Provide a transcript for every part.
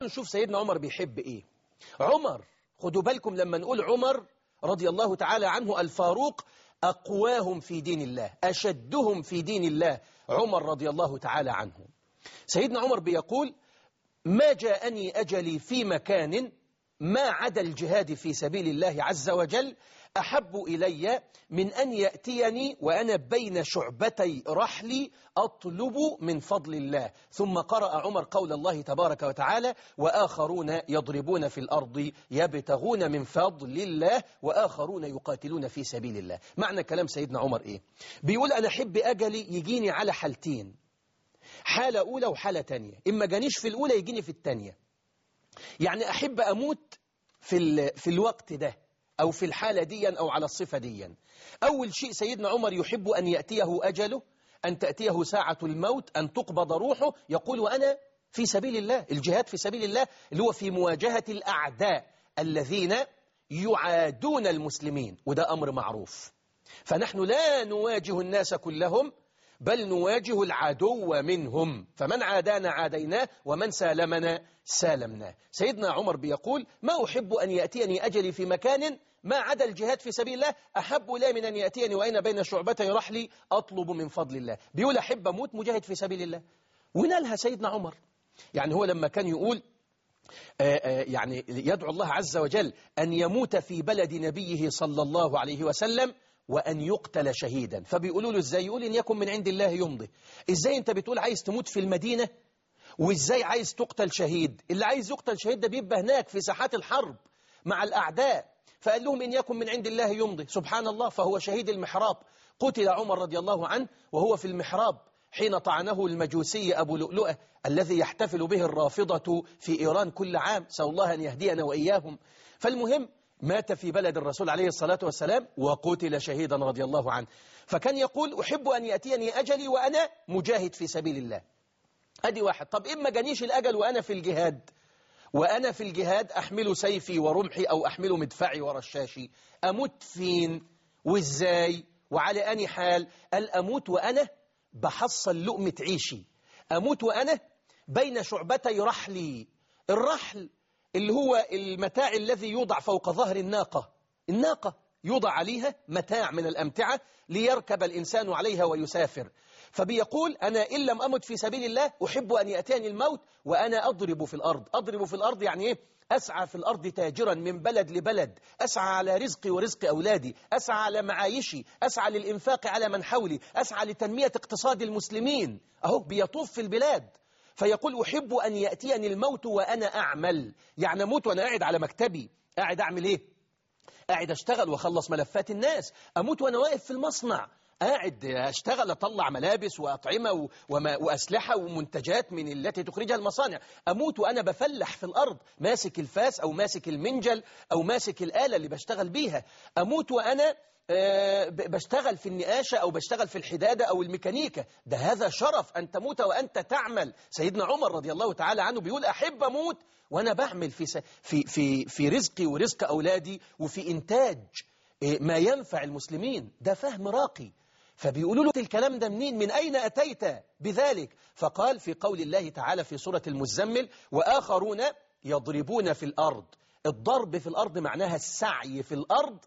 تعالوا نشوف سيدنا عمر بيحب إيه. عمر، خدوا بالكم لما نقول عمر رضي الله تعالى عنه الفاروق، أقواهم في دين الله، أشدهم في دين الله، عمر رضي الله تعالى عنه. سيدنا عمر بيقول: ما جاءني أجلي في مكان ما عدا الجهاد في سبيل الله عز وجل أحب إلي من أن يأتيني وأنا بين شعبتي رحلي أطلب من فضل الله. ثم قرأ عمر قول الله تبارك وتعالى: وآخرون يضربون في الأرض يبتغون من فضل الله وآخرون يقاتلون في سبيل الله. معنى كلام سيدنا عمر إيه؟ بيقول: أنا أحب أجلي يجيني على حالتين، حالة أولى وحالة تانية، إما جانيش في الأولى يجيني في التانية. يعني أحب أموت في الوقت ده أو في الحالة ديا أو على الصفة ديا. أول شيء سيدنا عمر يحب أن يأتيه أجله، أن تأتيه ساعة الموت، أن تقبض روحه، يقول: وأنا في سبيل الله. الجهاد في سبيل الله اللي هو في مواجهة الأعداء الذين يعادون المسلمين، وده أمر معروف. فنحن لا نواجه الناس كلهم، بل نواجه العدو منهم، فمن عادانا عاديناه ومن سالمنا سالمناه. سيدنا عمر بيقول: ما أحب أن يأتيني أجلي في مكان ما عدا الجهاد في سبيل الله أحب إلي من أن يأتيني وأنا بين شعبتي رحلي أطلب من فضل الله. بيقول: أحب أموت مجاهد في سبيل الله. ونالها سيدنا عمر. يعني هو لما كان يقول يعني يدعو الله عز وجل أن يموت في بلد نبيه صلى الله عليه وسلم وأن يقتل شهيدا، فبيقولوا له: إزاي؟ يقول: إن يكن من عند الله يمضي. إزاي أنت بتقول عايز تموت في المدينة وإزاي عايز تقتل شهيد؟ اللي عايز يقتل شهيد ده بيبقى هناك في ساحات الحرب مع الأعداء. فقال لهم: إن يكن من عند الله يمضي. سبحان الله، فهو شهيد المحراب. قتل عمر رضي الله عنه وهو في المحراب حين طعنه المجوسي أبو لؤلؤة الذي يحتفل به الرافضة في إيران كل عام، سأل الله أن يهدينا وإياهم. فالمهم مات في بلد الرسول عليه الصلاة والسلام وقتل شهيدا رضي الله عنه. فكان يقول: أحب أن يأتيني أجلي وأنا مجاهد في سبيل الله. أدي واحد. طب إما جانيش الأجل وأنا في الجهاد، وأنا في الجهاد أحمل سيفي ورمحي أو أحمل مدفعي ورشاشي، أموت فين وإزاي وعلى أني حال؟ قال: أموت وأنا بحصل لقمة عيشي، أموت وأنا بين شعبتي رحلي. الرحل اللي هو المتاع الذي يوضع فوق ظهر الناقة. الناقة يوضع عليها متاع من الأمتعة ليركب الإنسان عليها ويسافر. فبيقول: أنا إن لم أمت في سبيل الله أحب أن يأتيني الموت وأنا أضرب في الأرض. أضرب في الأرض يعني إيه؟ أسعى في الأرض تاجرا من بلد لبلد، أسعى على رزقي ورزق أولادي، أسعى على معايشي، أسعى للإنفاق على من حولي، أسعى لتنمية اقتصاد المسلمين. أهو بيطوف في البلاد. فيقول: أحب أن يأتيني الموت وأنا أعمل. يعني أموت وأنا قاعد على مكتبي، قاعد أعمل إيه؟ قاعد أشتغل وأخلص ملفات الناس. أموت وأنا واقف في المصنع، قاعد أشتغل أطلع ملابس وأطعمة وأسلحة ومنتجات من التي تخرجها المصانع. أموت وأنا بفلح في الأرض، ماسك الفاس أو ماسك المنجل أو ماسك الآلة اللي بشتغل بيها. أموت وأنا بشتغل في النقاشة أو بشتغل في الحدادة أو الميكانيكا. ده هذا شرف أن تموت وأنت تعمل. سيدنا عمر رضي الله تعالى عنه بيقول: أحب أموت وأنا بعمل في رزقي ورزق أولادي وفي إنتاج ما ينفع المسلمين. ده فهم راقي. فبيقولوا له: الكلام ده منين؟ من أين أتيت بذلك؟ فقال في قول الله تعالى في سورة المزمل: وآخرون يضربون في الأرض. الضرب في الأرض معناها السعي في الأرض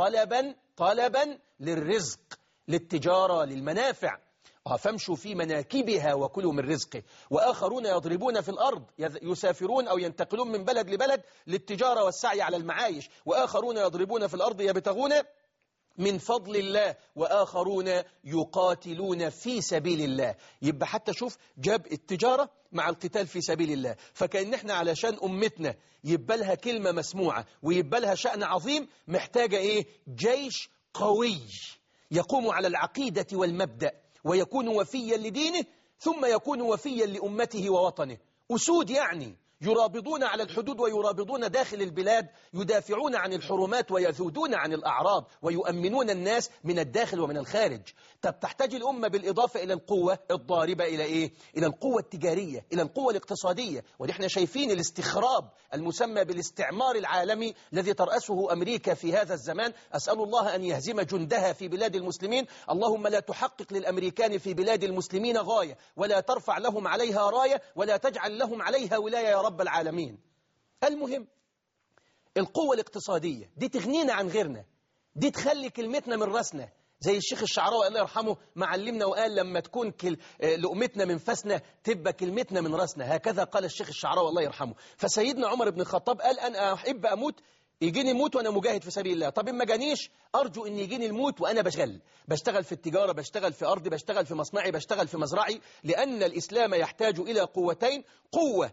طلبا للرزق، للتجارة، للمنافع. فامشوا في مناكبها وكلوا من رزقه. وآخرون يضربون في الأرض، يسافرون أو ينتقلون من بلد لبلد للتجارة والسعي على المعايش. وآخرون يضربون في الأرض يبتغون من فضل الله وآخرون يقاتلون في سبيل الله. يبقى حتى شوف جاب التجارة مع القتال في سبيل الله. فكأن احنا علشان أمتنا يبقى لها كلمة مسموعة ويبقى لها شأن عظيم، محتاجة إيه؟ جيش قوي يقوم على العقيدة والمبدأ ويكون وفيا لدينه ثم يكون وفيا لأمته ووطنه. أسود يعني يرابضون على الحدود ويرابضون داخل البلاد، يدافعون عن الحرمات ويذودون عن الأعراض ويؤمنون الناس من الداخل ومن الخارج. طب تحتاج الأمة بالإضافة إلى القوة الضاربة إلى إيه؟ إلى القوة التجارية، إلى القوة الاقتصادية. ونحن شايفين الاستخراب المسمى بالاستعمار العالمي الذي ترأسه أمريكا في هذا الزمان. أسأل الله أن يهزم جندها في بلاد المسلمين. اللهم لا تحقق للأمريكان في بلاد المسلمين غاية، ولا ترفع لهم عليها راية، ولا تجعل لهم عليها ولاية يا رب العالمين. المهم القوة الاقتصادية دي تغنينا عن غيرنا، دي تخلي كلمتنا من راسنا، زي الشيخ الشعراوي الله يرحمه معلمنا وقال لما تكون لقمتنا من فسنا تبقى كلمتنا من راسنا، هكذا قال الشيخ الشعراوي الله يرحمه. فسيدنا عمر بن الخطاب قال أنا أحب أموت، يجيني الموت وأنا مجاهد في سبيل الله. طب إن ما جانيش أرجو أن يجيني الموت وأنا بشتغل في التجارة، بشتغل في أرضي، بشتغل في مصنعي، بشتغل في مزرعي، لأن الإسلام يحتاج إلى قوتين: قوة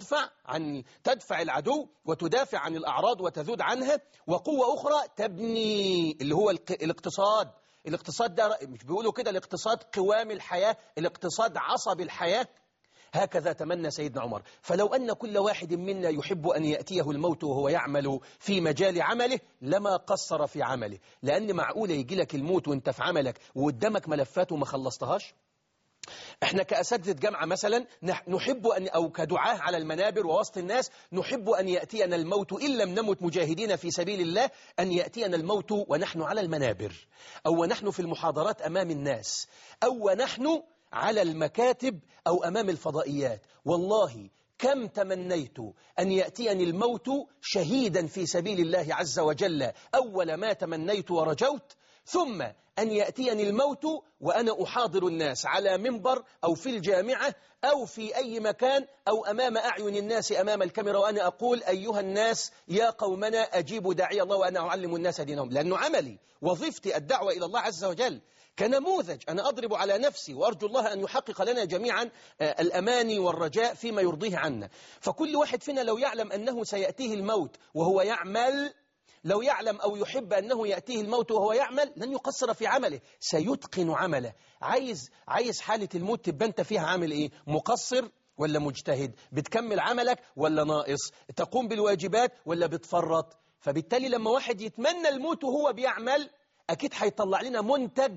تدفع العدو وتدافع عن الأعراض وتذود عنها، وقوة أخرى تبني اللي هو الاقتصاد. الاقتصاد ده مش بيقولوا كده الاقتصاد قوام الحياة، الاقتصاد عصب الحياة. هكذا تمنى سيدنا عمر. فلو أن كل واحد منا يحب أن يأتيه الموت وهو يعمل في مجال عمله لما قصر في عمله، لأن معقولة يجي لك الموت وانت في عملك وقدامك ملفات وما خلصتهاش؟ احنا كأساتذة جامعة مثلا نحب أو كدعاة على المنابر ووسط الناس نحب أن يأتينا الموت إن لم نمت مجاهدين في سبيل الله، أن يأتينا الموت ونحن على المنابر، أو ونحن في المحاضرات أمام الناس، أو ونحن على المكاتب أو أمام الفضائيات. والله كم تمنيت أن يأتيني الموت شهيدا في سبيل الله عز وجل أول ما تمنيت ورجوت، ثم أن يأتيني الموت وأنا أحاضر الناس على منبر أو في الجامعة أو في أي مكان أو أمام أعين الناس أمام الكاميرا، وأنا أقول أيها الناس يا قومنا أجيبوا داعي الله وأنا أعلم الناس دينهم، لأنه عملي وظيفتي الدعوة إلى الله عز وجل. كنموذج أنا أضرب على نفسي، وأرجو الله أن يحقق لنا جميعا الأماني والرجاء فيما يرضيه عنا. فكل واحد فينا لو يعلم أنه سيأتيه الموت وهو يعمل، لو يعلم أو يحب أنه يأتيه الموت وهو يعمل لن يقصر في عمله، سيتقن عمله. عايز حالة الموت تبقى أنت فيها عامل إيه؟ مقصر ولا مجتهد؟ بتكمل عملك ولا ناقص؟ تقوم بالواجبات ولا بتفرط؟ فبالتالي لما واحد يتمنى الموت وهو بيعمل أكيد هيطلع لنا منتج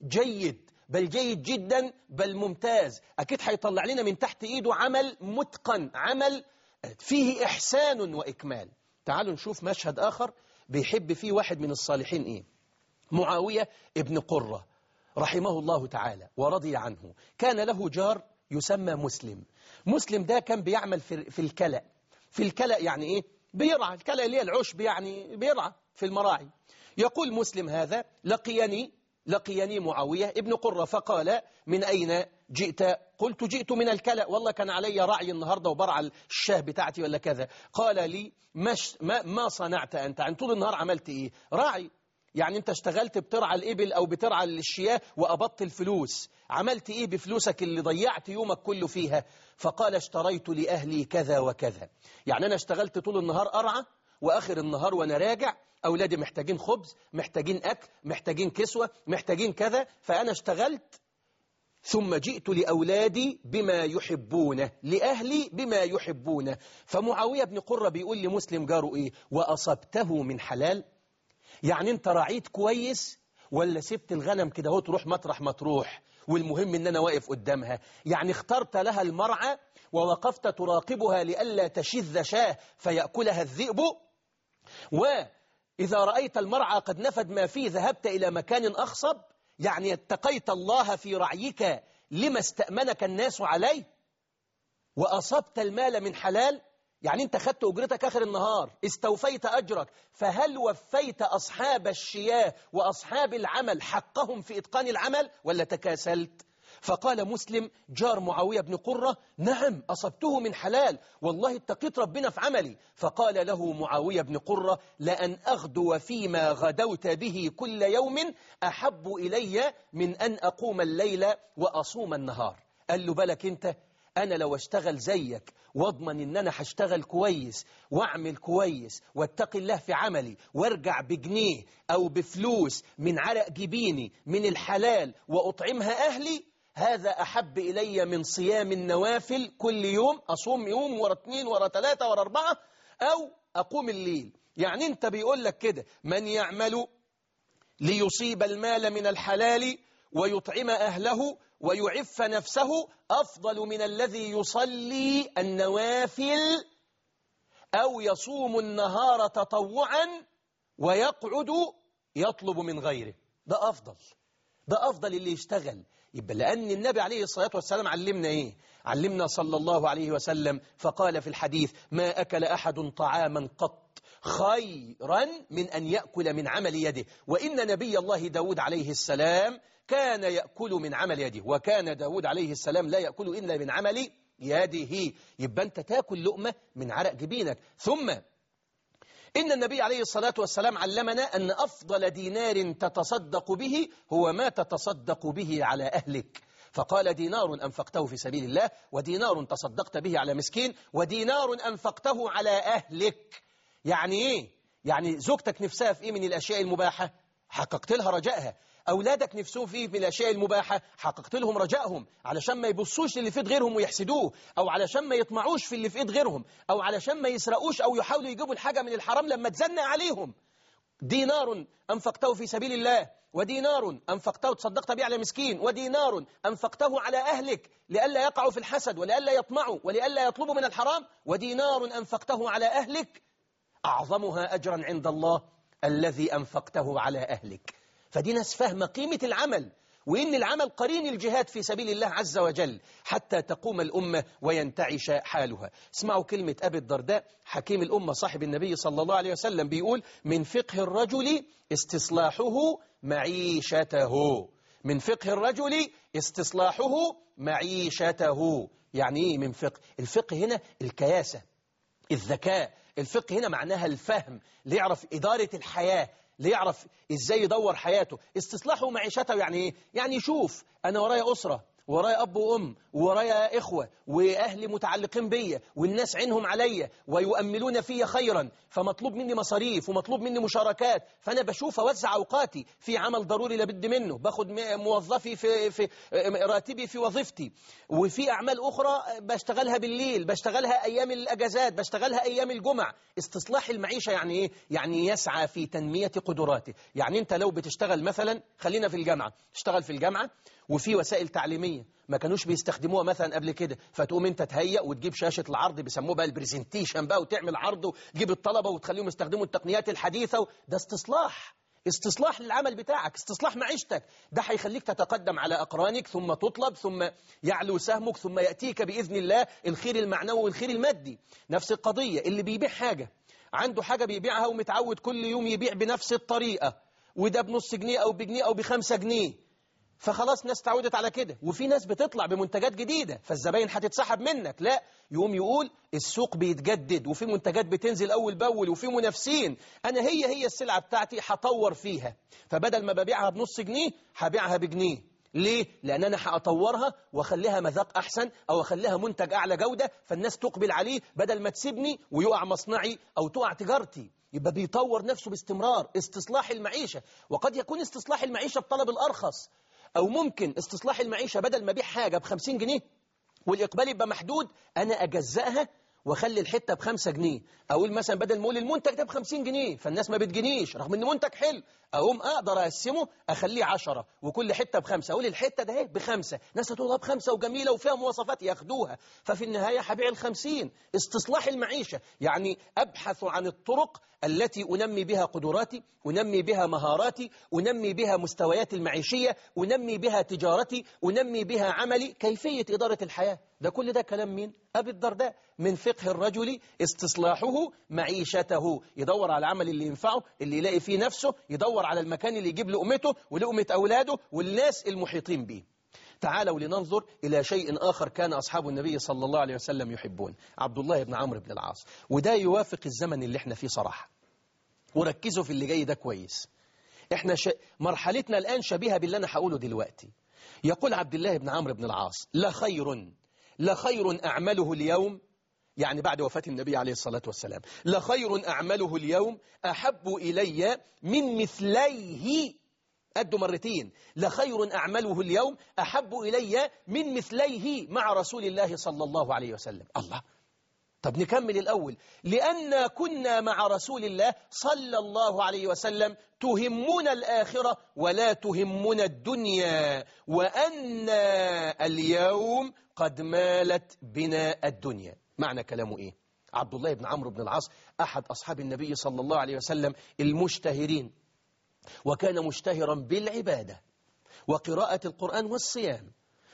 جيد، بل جيد جدا، بل ممتاز. أكيد هيطلع لنا من تحت إيده عمل متقن، عمل فيه إحسان وإكمال. تعالوا نشوف مشهد آخر بيحب فيه واحد من الصالحين إيه؟ معاوية ابن قرة رحمه الله تعالى ورضي عنه. كان له جار يسمى مسلم. مسلم ده كان بيعمل في الكلأ. في الكلأ يعني إيه؟ بيرعى الكلأ اللي هي العشب، يعني بيرعى في المراعي. يقول مسلم هذا لقيني معاوية ابن قرة فقال من أين جئت؟ قلت جئت من الكلأ، والله كان علي رعي النهاردة وبرعى الشاه بتاعتي ولا كذا. قال لي ما صنعت أنت؟ عن طول النهار عملت إيه؟ راعي، يعني أنت اشتغلت بترعى الإبل أو بترعى الشياه وأبطل الفلوس، عملت إيه بفلوسك اللي ضيعت يومك كله فيها؟ فقال اشتريت لأهلي كذا وكذا. يعني أنا اشتغلت طول النهار أرعى، وآخر النهار وأنا راجع أولادي محتاجين خبز، محتاجين أكل، محتاجين كسوة، محتاجين كذا، فأنا اشتغلت ثم جئت لأولادي بما يحبونه، لأهلي بما يحبونه. فمعاوية بن قرة بيقول لمسلم جاره إيه؟ وأصبته من حلال؟ يعني أنت رعيت كويس ولا سبت الغنم كده هو تروح مطرح ما تروح والمهم إن أنا واقف قدامها؟ يعني اخترت لها المرعى ووقفت تراقبها لئلا تشذ شاه فيأكلها الذئب؟ وإذا رأيت المرعى قد نفد ما فيه ذهبت إلى مكان أخصب؟ يعني اتقيت الله في رعيك لما استأمنك الناس عليه؟ وأصبت المال من حلال؟ يعني أنت خدت أجرتك آخر النهار، استوفيت أجرك، فهل وفيت أصحاب الشياه وأصحاب العمل حقهم في إتقان العمل ولا تكاسلت؟ فقال مسلم جار معاوية بن قرة نعم أصبته من حلال، والله اتقيت ربنا في عملي. فقال له معاوية بن قرة لأن أغدو فيما غدوت به كل يوم أحب إلي من أن أقوم الليل وأصوم النهار. قال له بالك أنت، أنا لو اشتغل زيك واضمن إن أنا هشتغل كويس وأعمل كويس واتقي الله في عملي وارجع بجنيه أو بفلوس من عرق جبيني من الحلال وأطعمها أهلي، هذا أحب إلي من صيام النوافل كل يوم، أصوم يوم ورا 2 ورا 3 ورا 4 أو أقوم الليل. يعني أنت بيقول لك كده من يعمل ليصيب المال من الحلال ويطعم أهله ويعف نفسه أفضل من الذي يصلي النوافل أو يصوم النهار تطوعا ويقعد يطلب من غيره. ده أفضل اللي يشتغل يبقى لأن النبي عليه الصلاة والسلام علمنا إيه؟ علمنا صلى الله عليه وسلم فقال في الحديث: ما أكل أحد طعاما قط خيرا من أن يأكل من عمل يده. وإن نبي الله داود عليه السلام كان يأكل من عمل يده، وكان داود عليه السلام لا يأكل إلا من عمل يده. يبقى أنت تأكل لقمة من عرق جبينك. ثم إن النبي عليه الصلاة والسلام علمنا أن أفضل دينار تتصدق به هو ما تتصدق به على أهلك. فقال: دينار أنفقته في سبيل الله، ودينار تصدقت به على مسكين، ودينار أنفقته على أهلك. يعني إيه؟ يعني زوجتك نفسها في إيه من الأشياء المباحة؟ حققت لها رجائها. أولادك نفسهم فيه من الأشياء المباحة، حققت لهم رجائهم، علشان ما يبصوش اللي في ايد غيرهم ويحسدوه، أو علشان ما يطمعوش في اللي في ايد غيرهم، أو علشان ما يسرقوش أو يحاولوا يجيبوا الحاجة من الحرام لما تزنق عليهم. دينار أنفقته في سبيل الله، ودينار أنفقته تصدقت به على مسكين، ودينار أنفقته على أهلك لئلا يقعوا في الحسد ولئلا يطمعوا ولئلا يطلبوا من الحرام، ودينار أنفقته على أهلك أعظمها أجرا عند الله الذي أنفقته على أهلك. فدي ناس فاهمة قيمة العمل، وإن العمل قرين الجهاد في سبيل الله عز وجل حتى تقوم الأمة وينتعش حالها. اسمعوا كلمة أبي الدرداء حكيم الأمة صاحب النبي صلى الله عليه وسلم، بيقول: من فقه الرجل استصلاحه معيشته. من فقه الرجل استصلاحه معيشته. يعني إيه من فقه؟ الفقه هنا الكياسة، الذكاء. الفقه هنا معناها الفهم، ليعرف إدارة الحياة، ليعرف إزاي يدور حياته. استصلاحه معيشته يعني إيه؟ يعني يشوف أنا ورايا أسرة، ورايا أب وأم، ورايا إخوة وأهلي متعلقين بيا، والناس عينهم عليا ويؤملون في خيرا، فمطلوب مني مصاريف ومطلوب مني مشاركات، فأنا بشوف أوزع أوقاتي في عمل ضروري لابد منه، باخد موظفي في راتبي في وظيفتي، وفي أعمال أخرى بشتغلها بالليل، بشتغلها أيام الأجازات، بشتغلها أيام الجمع. استصلاح المعيشة يعني إيه؟ يعني يسعى في تنمية قدراته. يعني أنت لو بتشتغل مثلا، خلينا في الجامعة، تشتغل في الجامعة وفي وسائل تعليمية ما كانوش بيستخدموها مثلا قبل كده، فتقوم انت تهيئ وتجيب شاشة العرض، بيسموه بقى البرزنتيشن بقى، وتعمل عرض وتجيب الطلبة وتخليهم يستخدموا التقنيات الحديثة. ده استصلاح للعمل بتاعك، استصلاح معيشتك. ده هيخليك تتقدم على أقرانك، ثم تطلب، ثم يعلو سهمك، ثم يأتيك بإذن الله الخير المعنوي والخير المادي. نفس القضية اللي بيبيع حاجة، عنده حاجة بيبيعها ومتعود كل يوم يبيع بنفس الطريقة، وده بنص جنيه أو بجنيه أو ب5 جنيه، فخلاص ناس تعودت على كده. وفي ناس بتطلع بمنتجات جديدة فالزباين هتتسحب منك، لا، يقول السوق بيتجدد وفي منتجات بتنزل أول بأول وفي منافسين، أنا هي السلعة بتاعتي هطور فيها، فبدل ما ببيعها بنص جنيه هبيعها بجنيه. ليه؟ لأن أنا هأطورها وأخليها مذاق أحسن، أو أخليها منتج أعلى جودة فالناس تقبل عليه، بدل ما تسيبني ويقع مصنعي أو تقع تجارتي. يبقى بيطور نفسه باستمرار. استصلاح المعيشة. وقد يكون استصلاح المعيشة بطلب الأرخص، أو ممكن استصلاح المعيشة بدل ما أبيع حاجة ب50 جنيه والإقبال يبقى محدود، أنا أجزأها واخلي الحتة ب5 جنيه. أقول مثلا بدل ما أقول المنتج ده ب50 جنيه فالناس ما بتجنيش رغم إن منتج حلو، أقوم أقدر أقسمه أخليه 10 وكل حتة ب5، أقول الحتة ده ب5، ناس هتقولها ب5 وجميلة وفيها مواصفات ياخدوها، ففي النهاية هبيع ال50. استصلاح المعيشة يعني أبحث عن الطرق التي أنمي بها قدراتي، أنمي بها مهاراتي، أنمي بها مستويات المعيشية، أنمي بها تجارتي، أنمي بها عملي، كيفية إدارة الحياة. ده كل ده كلام مين؟ أبي الدرداء. من فقه الرجل استصلاحه معيشته، يدور على العمل اللي ينفعه، اللي يلاقي فيه نفسه، يدور على المكان اللي يجيب لقمته ولقمة أولاده والناس المحيطين به. تعالوا لننظر إلى شيء آخر كان أصحاب النبي صلى الله عليه وسلم يحبون. عبد الله بن عمرو بن العاص، وده يوافق الزمن اللي احنا فيه صراحة، وركزوا في اللي جاي ده كويس. احنا مرحلتنا الآن شبيهة باللي أنا هقوله دلوقتي. يقول عبد الله بن عمرو بن العاص: لخير أعمله اليوم، يعني بعد وفاة النبي عليه الصلاة والسلام، لخير أعمله اليوم أحب إلي من مثليه، قده مرتين، لخير أعمله اليوم أحب إلي من مثليه مع رسول الله صلى الله عليه وسلم. الله، طب نكمل الأول. لأن كنا مع رسول الله صلى الله عليه وسلم تهمنا الآخرة ولا تهمنا الدنيا، وأن اليوم قد مالت بنا الدنيا. معنى كلامه إيه؟ عبد الله بن عمرو بن العاص أحد أصحاب النبي صلى الله عليه وسلم المشتهرين، وكان مشتهرا بالعبادة، وقراءة القرآن والصيام.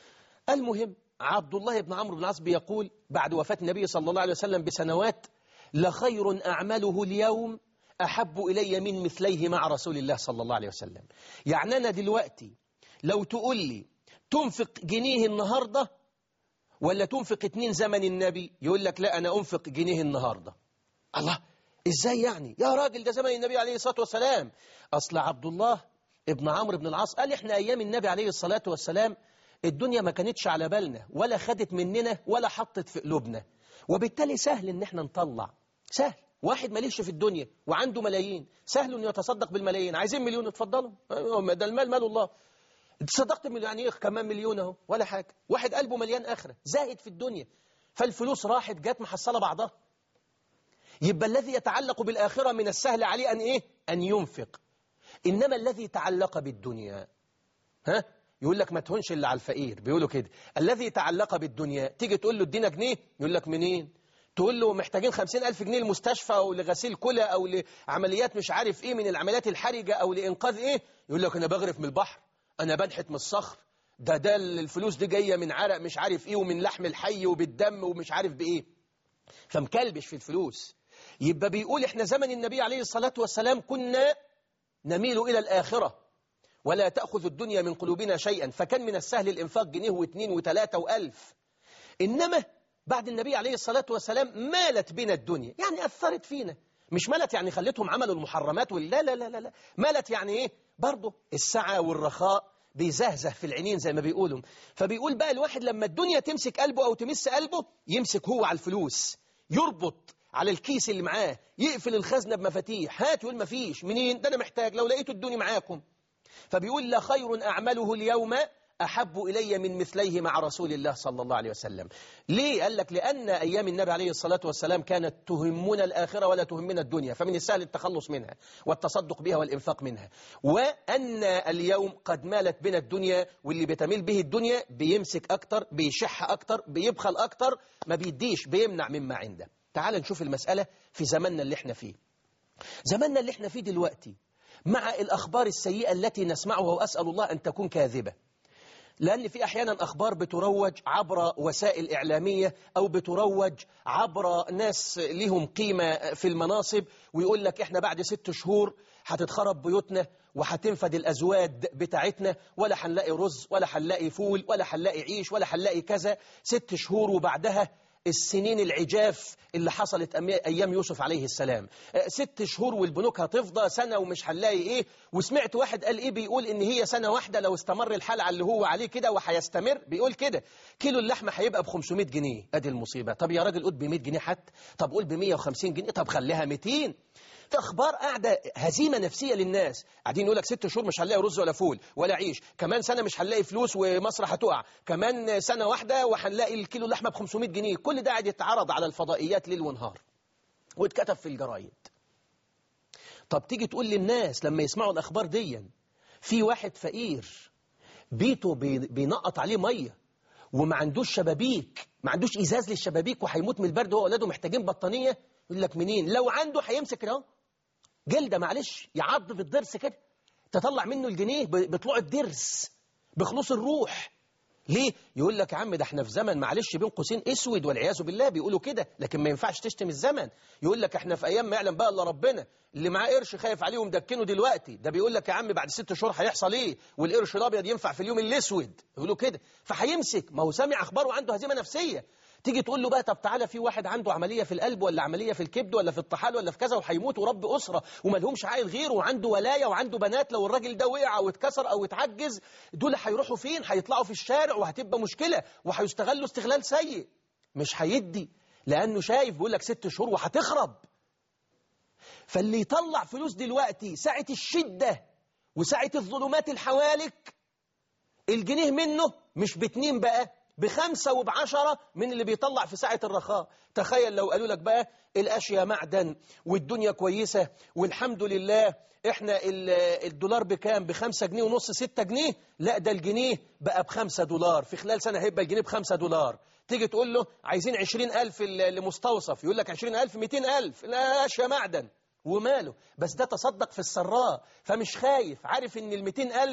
المهم عبد الله بن عمرو بن العاص بيقول بعد وفاة النبي صلى الله عليه وسلم بسنوات: لخير أعمله اليوم أحب إلي من مثليه مع رسول الله صلى الله عليه وسلم. يعني أنا دلوقتي لو تقول لي تنفق جنيه النهاردة ولا تنفق 2 زمن النبي، يقول لك لا أنا أنفق جنيه النهاردة. الله، إزاي يعني يا راجل؟ ده زمن النبي عليه الصلاة والسلام. أصل عبد الله ابن عمرو بن العاص قال إحنا أيام النبي عليه الصلاة والسلام الدنيا ما كانتش على بالنا ولا خدت مننا ولا حطت في قلوبنا، وبالتالي سهل إن إحنا نطلع. سهل، واحد ماليش في الدنيا وعنده ملايين سهل إنه يتصدق بالملايين. عايزين مليون اتفضلوا، ده المال مال الله. تصدقت يعني إيه كمان مليون أهو ولا حاجة. واحد قلبه مليان آخرة زاهد في الدنيا، فالفلوس راحت جات محصلة بعضها. يبقى الذي يتعلق بالآخرة من السهل عليه أن إيه؟ أن ينفق. إنما الذي تعلق بالدنيا يقول لك ما تهونش إلا على الفقير، بيقولوا كده. الذي تعلق بالدنيا تيجي تقول له ادينا جنيه يقول لك منين؟ تقول له محتاجين 50,000 جنيه للمستشفى أو لغسيل كلى أو لعمليات مش عارف إيه من العمليات الحرجة أو لإنقاذ إيه، يقول لك أنا بغرف من البحر، أنا بنحت من الصخر، ده الفلوس دي جاية من عرق مش عارف إيه ومن لحم الحي وبالدم ومش عارف بإيه، فمكلبش في الفلوس. يبقى بيقول إحنا زمن النبي عليه الصلاة والسلام كنا نميل إلى الآخرة ولا تأخذ الدنيا من قلوبنا شيئا، فكان من السهل الإنفاق جنيه واثنين وثلاثة وألف. إنما بعد النبي عليه الصلاة والسلام مالت بنا الدنيا، يعني أثرت فينا. مش مالت يعني خلتهم عملوا المحرمات لا لا لا لا، مالت يعني إيه؟ برضه السعة والرخاء بيزهزه في العينين زي ما بيقولوا. فبيقول بقى الواحد لما الدنيا تمسك قلبه أو تمس قلبه يمسك هو على الفلوس، يربط على الكيس اللي معاه، يقفل الخزنة بمفاتيح، هات يقول مفيش، منين؟ ده أنا محتاج، لو لقيته ادوني معاكم. فبيقول لخير أعمله اليوم أحب إلي من مثليه مع رسول الله صلى الله عليه وسلم. ليه؟ قال لك لأن أيام النبي عليه الصلاة والسلام كانت تهمنا الآخرة ولا تهمنا الدنيا، فمن السهل التخلص منها والتصدق بها والإنفاق منها. وأن اليوم قد مالت بنا الدنيا، واللي بتميل به الدنيا بيمسك أكتر، بيشح أكتر، بيبخل أكتر، ما بيديش، بيمنع مما عنده. تعال نشوف المسألة في زماننا اللي احنا فيه. زماننا اللي احنا فيه دلوقتي مع الأخبار السيئة التي نسمعها، وأسأل الله أن تكون كاذبة، لأن في أحيانا أخبار بتروج عبر وسائل إعلامية أو بتروج عبر ناس لهم قيمة في المناصب، ويقول لك إحنا بعد 6 شهور هتتخرب بيوتنا وهتنفد الأزواد بتاعتنا، ولا هنلاقي رز ولا هنلاقي فول ولا هنلاقي عيش ولا هنلاقي كذا. 6 شهور وبعدها السنين العجاف اللي حصلت أيام يوسف عليه السلام. 6 شهور والبنوك هتفضى، سنة ومش هنلاقي إيه. وسمعت واحد قال إيه، بيقول إن هي سنة واحدة لو استمر الحال على اللي هو عليه كده وهيستمر، بيقول كده كيلو اللحمة هيبقى ب 500 جنيه. أدي المصيبة. طب يا راجل قول ب 100 جنيه حتى، طب قول ب 150 جنيه، طب خليها 200. في أخبار قاعدة هزيمة نفسية للناس، قاعدين يقول لك 6 شهور مش هنلاقي رز ولا فول ولا عيش، كمان سنة مش هنلاقي فلوس ومصر هتقع، كمان سنة واحدة وهنلاقي الكيلو اللحمة ب 500 جنيه. كل ده قاعد يتعرض على الفضائيات ليل ونهار واتكتب في الجرايد. طب تيجي تقول للناس لما يسمعوا الأخبار دي، في واحد فقير بيته بينقط عليه مية وما عندوش شبابيك، ما عندوش إزاز للشبابيك وهيموت من البرد، وأولاده محتاجين بطانية، يقول لك منين؟ لو عنده هيمسك كده جلدة، معلش، يعض في الضرس كده تطلع منه الجنيه بطلوع الضرس بخلوص الروح. ليه؟ يقول لك يا عم ده احنا في زمن معلش بين قوسين اسود والعياذ بالله، بيقولوا كده، لكن ما ينفعش تشتم الزمن. يقول لك احنا في ايام ما يعلم بقى الا ربنا، اللي معاه قرش خايف عليه ومدكنه دلوقتي. ده بيقول لك يا عم بعد 6 شهور هيحصل ايه، والقرش الابيض ينفع في اليوم الاسود، يقولوا كده. فهيمسك، ما هو سامع اخبار وعنده هزيمه نفسيه. تيجي تقول له بقى طب تعالى في واحد عنده عملية في القلب ولا عملية في الكبد ولا في الطحال ولا في كذا وهيموت ورب أسرة وما لهمش عائل غيره وعنده ولاية وعنده بنات، لو الراجل ده وقع أو اتكسر أو اتعجز دول هيروحوا فين؟ هيطلعوا في الشارع وهتبقى مشكلة وهيستغلوا استغلال سيء. مش هيدي لأنه شايف، بيقول لك 6 شهور وهتخرب. فاللي يطلع فلوس دلوقتي ساعة الشدة وساعة الظلمات الحوالك الجنيه منه مش ب2 بقى، ب5 وب10 من اللي بيطلع في ساعة الرخاء. تخيل لو قالوا لك بقى الأشياء معدن والدنيا كويسة والحمد لله، احنا الدولار بكام؟ ب5 جنيه ونص، 6 جنيه، لا ده الجنيه بقى ب5 دولار، في خلال سنة هيبقى الجنيه ب5 دولار. تيجي تقول له عايزين 20,000 لمستوصف، يقول لك 20,000 200,000، لا أشياء معدن وماله، بس ده تصدق في السراء فمش خايف، عارف ان 200,000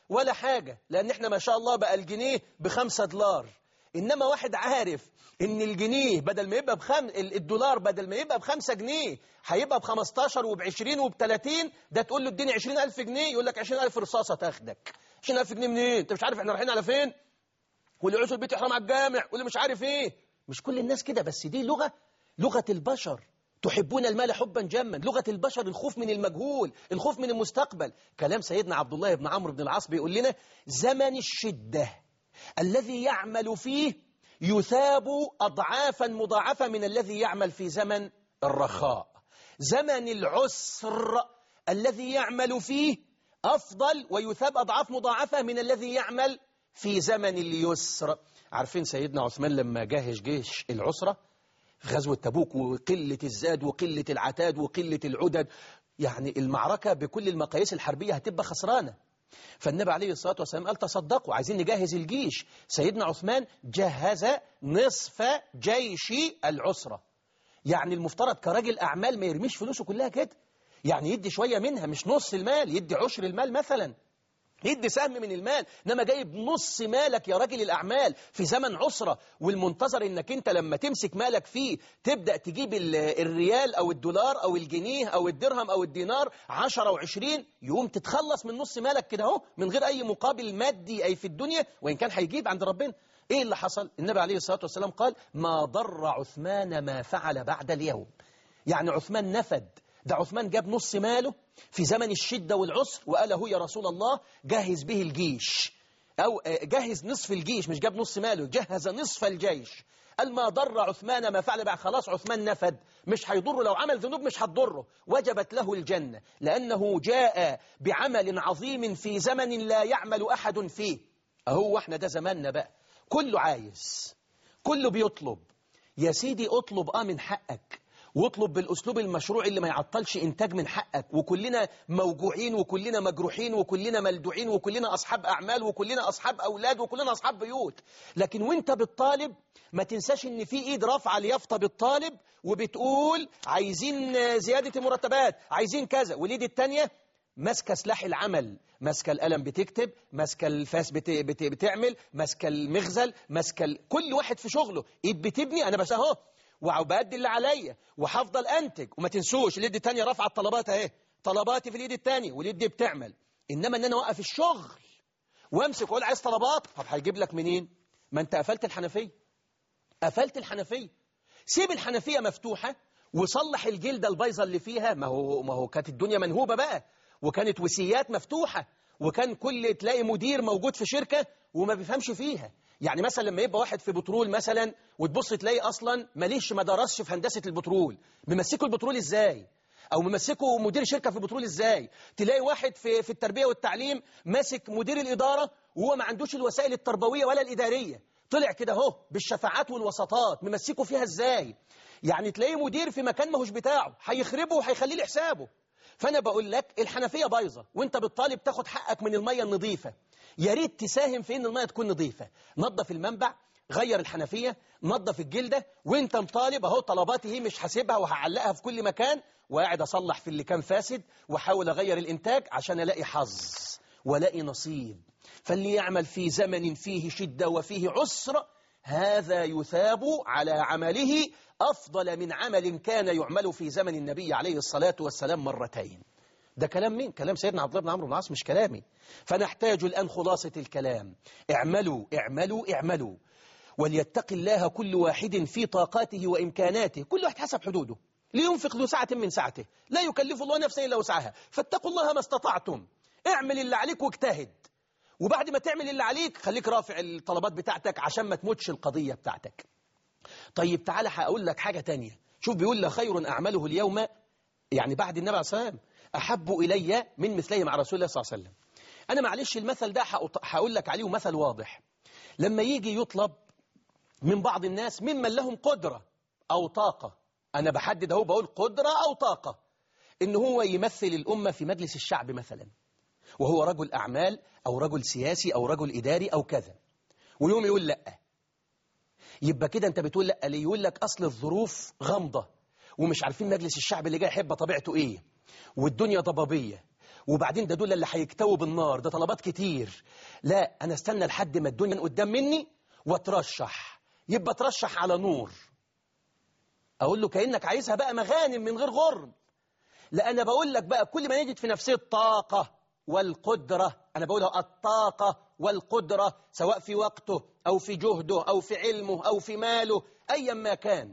ولا حاجة، لأن احنا ما شاء الله بقى الجنيه $5. إنما واحد عارف إن الجنيه بدل ما يبقى الدولار بدل ما يبقى ب5 جنيه هيبقى ب15 وب20 وب30، ده تقول له اديني 20,000 جنيه يقول لك 20,000 رصاصة تاخدك. 20,000 جنيه منين؟ أنت مش عارف احنا رايحين على فين؟ واللي يعوز البيت يحرم على الجامع، واللي مش عارف ايه. مش كل الناس كده، بس دي لغة البشر. تحبون المال حبا جما، لغة البشر الخوف من المجهول، الخوف من المستقبل. كلام سيدنا عبد الله بن عمرو بن العاص بيقول لنا: زمن الشدة الذي يعمل فيه يثاب أضعافا مضاعفة من الذي يعمل في زمن الرخاء. زمن العسر الذي يعمل فيه أفضل ويثاب أضعاف مضاعفة من الذي يعمل في زمن اليسر. عارفين سيدنا عثمان لما جاهز جيش العسرة في غزوة تبوك، وقلة الزاد وقلة العتاد وقلة العدد، يعني المعركة بكل المقاييس الحربية هتبقى خسرانة. فالنبي عليه الصلاة والسلام قال: تصدقوا، عايزين نجهز الجيش. سيدنا عثمان جهز نصف جيش العسرة. يعني المفترض كراجل أعمال ما يرميش فلوسه كلها كده، يعني يدي شوية منها، مش نص المال، يدي عشر المال مثلا، يدي سهم من المال. انما جايب نص مالك يا راجل الأعمال في زمن عسرة، والمنتظر انك انت لما تمسك مالك فيه تبدأ تجيب الريال او الدولار او الجنيه او الدرهم او الدينار 10 و20، يقوم تتخلص من نص مالك كده اهو من غير اي مقابل مادي اي في الدنيا، وان كان هيجيب عند ربنا. ايه اللي حصل؟ النبي عليه الصلاة والسلام قال: ما ضر عثمان ما فعل بعد اليوم. يعني عثمان نفد، ده عثمان جاب نص ماله في زمن الشدة والعسر وقال: هو يا رسول الله جهز به الجيش، أو جهز نصف الجيش، مش جاب نص ماله، جهز نصف الجيش. قال: ما ضر عثمان ما فعل بعد. خلاص عثمان نفد، مش هيضره، لو عمل ذنوب مش هتضره، وجبت له الجنة، لأنه جاء بعمل عظيم في زمن لا يعمل أحد فيه. أهو احنا ده زماننا بقى، كله عايز، كله بيطلب. يا سيدي اطلب من حقك، واطلب بالأسلوب المشروع اللي ما يعطلش إنتاج من حقك. وكلنا موجوعين وكلنا مجروحين وكلنا ملدوعين وكلنا أصحاب أعمال وكلنا أصحاب أولاد وكلنا أصحاب بيوت. لكن وانت بالطالب ما تنساش إن في إيد رافعة اليافطة بالطالب وبتقول: عايزين زيادة مرتبات، عايزين كذا، والإيد التانية ماسكه سلاح العمل، ماسكه القلم بتكتب، ماسكه الفاس بتعمل، ماسكه المغزل، ماسكه كل واحد في شغله. ايد بتبني، انا بس اهو وبأدي اللي عليا وهفضل انتج. وما تنسوش اليد الثانيه رافعه الطلبات اهي، طلباتي في اليد الثانيه واليد دي بتعمل. انما ان انا اوقف الشغل وامسك واقول عايز طلبات، طب هيجيب لك منين؟ ما انت قفلت الحنفيه، قفلت الحنفيه. سيب الحنفيه مفتوحه وصلح الجلده البيضاء اللي فيها. ما هو كانت الدنيا منهوبه بقى، وكانت وسيات مفتوحه، وكان تلاقي مدير موجود في شركه وما بيفهمش فيها. يعني مثلا لما يبقى واحد في بترول مثلا وتبص تلاقي اصلا ماليش ما درسش في هندسه البترول، ممسكه البترول ازاي؟ او ممسكه مدير شركه في البترول ازاي؟ تلاقي واحد في التربيه والتعليم ماسك مدير الاداره وهو ما عندوش الوسائل التربويه ولا الاداريه، طلع كده اهو بالشفاعات والوساطات، ممسكه فيها ازاي؟ يعني تلاقيه مدير في مكان ماهوش بتاعه، هيخربه وهيخليه لحسابه. فانا بقول لك الحنفيه بايظه، وانت بالطالب تاخد حقك من الميه النظيفه. يا ريت تساهم في ان الميه تكون نظيفه، نظف المنبع، غير الحنفيه، نظف الجلده، وانت مطالب اهو طلباتي هي مش حاسبها وهعلقها في كل مكان، وقاعد اصلح في اللي كان فاسد واحاول اغير الانتاج عشان الاقي حظ والاقي نصيب. فاللي يعمل في زمن فيه شده وفيه عسر هذا يثاب على عمله أفضل من عمل كان يعمل في زمن النبي عليه الصلاة والسلام مرتين. ده كلام مين؟ كلام سيدنا عبد الله بن عمرو بن العاص، مش كلامي. فنحتاج الآن خلاصة الكلام: اعملوا اعملوا اعملوا، وليتق الله كل واحد في طاقاته وإمكاناته، كل واحد حسب حدوده، لينفق ذو سعة من سعته، لا يكلف الله نفسا إلا وسعها، فاتقوا الله ما استطعتم. اعمل اللي عليك واجتهد، وبعد ما تعمل اللي عليك خليك رافع الطلبات بتاعتك عشان ما تموتش القضية بتاعتك. طيب تعالى هقول لك حاجة تانية. شوف بيقول: لخير أعمله اليوم، يعني بعد النبي عليه الصلاة والسلام، أحب إلي من مثله مع رسول الله صلى الله عليه وسلم. أنا معلش المثل ده هقول لك عليه مثل واضح. لما يجي يطلب من بعض الناس ممن لهم قدرة أو طاقة، أنا بحدد أهو بقول قدرة أو طاقة، إن هو يمثل الأمة في مجلس الشعب مثلا، وهو رجل أعمال أو رجل سياسي أو رجل إداري أو كذا، ويوم يقول لأ، يبقى كده أنت بتقول لأ ليه؟ يقول لك أصل الظروف غامضة ومش عارفين مجلس الشعب اللي جاي يحب طبيعته إيه، والدنيا ضبابية، وبعدين ده دول اللي هيكتووا بالنار، ده طلبات كتير. لا، أنا استنى لحد ما الدنيا قدام مني واترشح، يبقى ترشح على نور. أقول له كأنك عايزها بقى مغانم من غير غرم. لا، أنا بقول لك بقى كل ما نجد في نفسه الطاقة والقدرة، أنا بقولها الطاقة والقدرة، سواء في وقته أو في جهده أو في علمه أو في ماله أيا ما كان،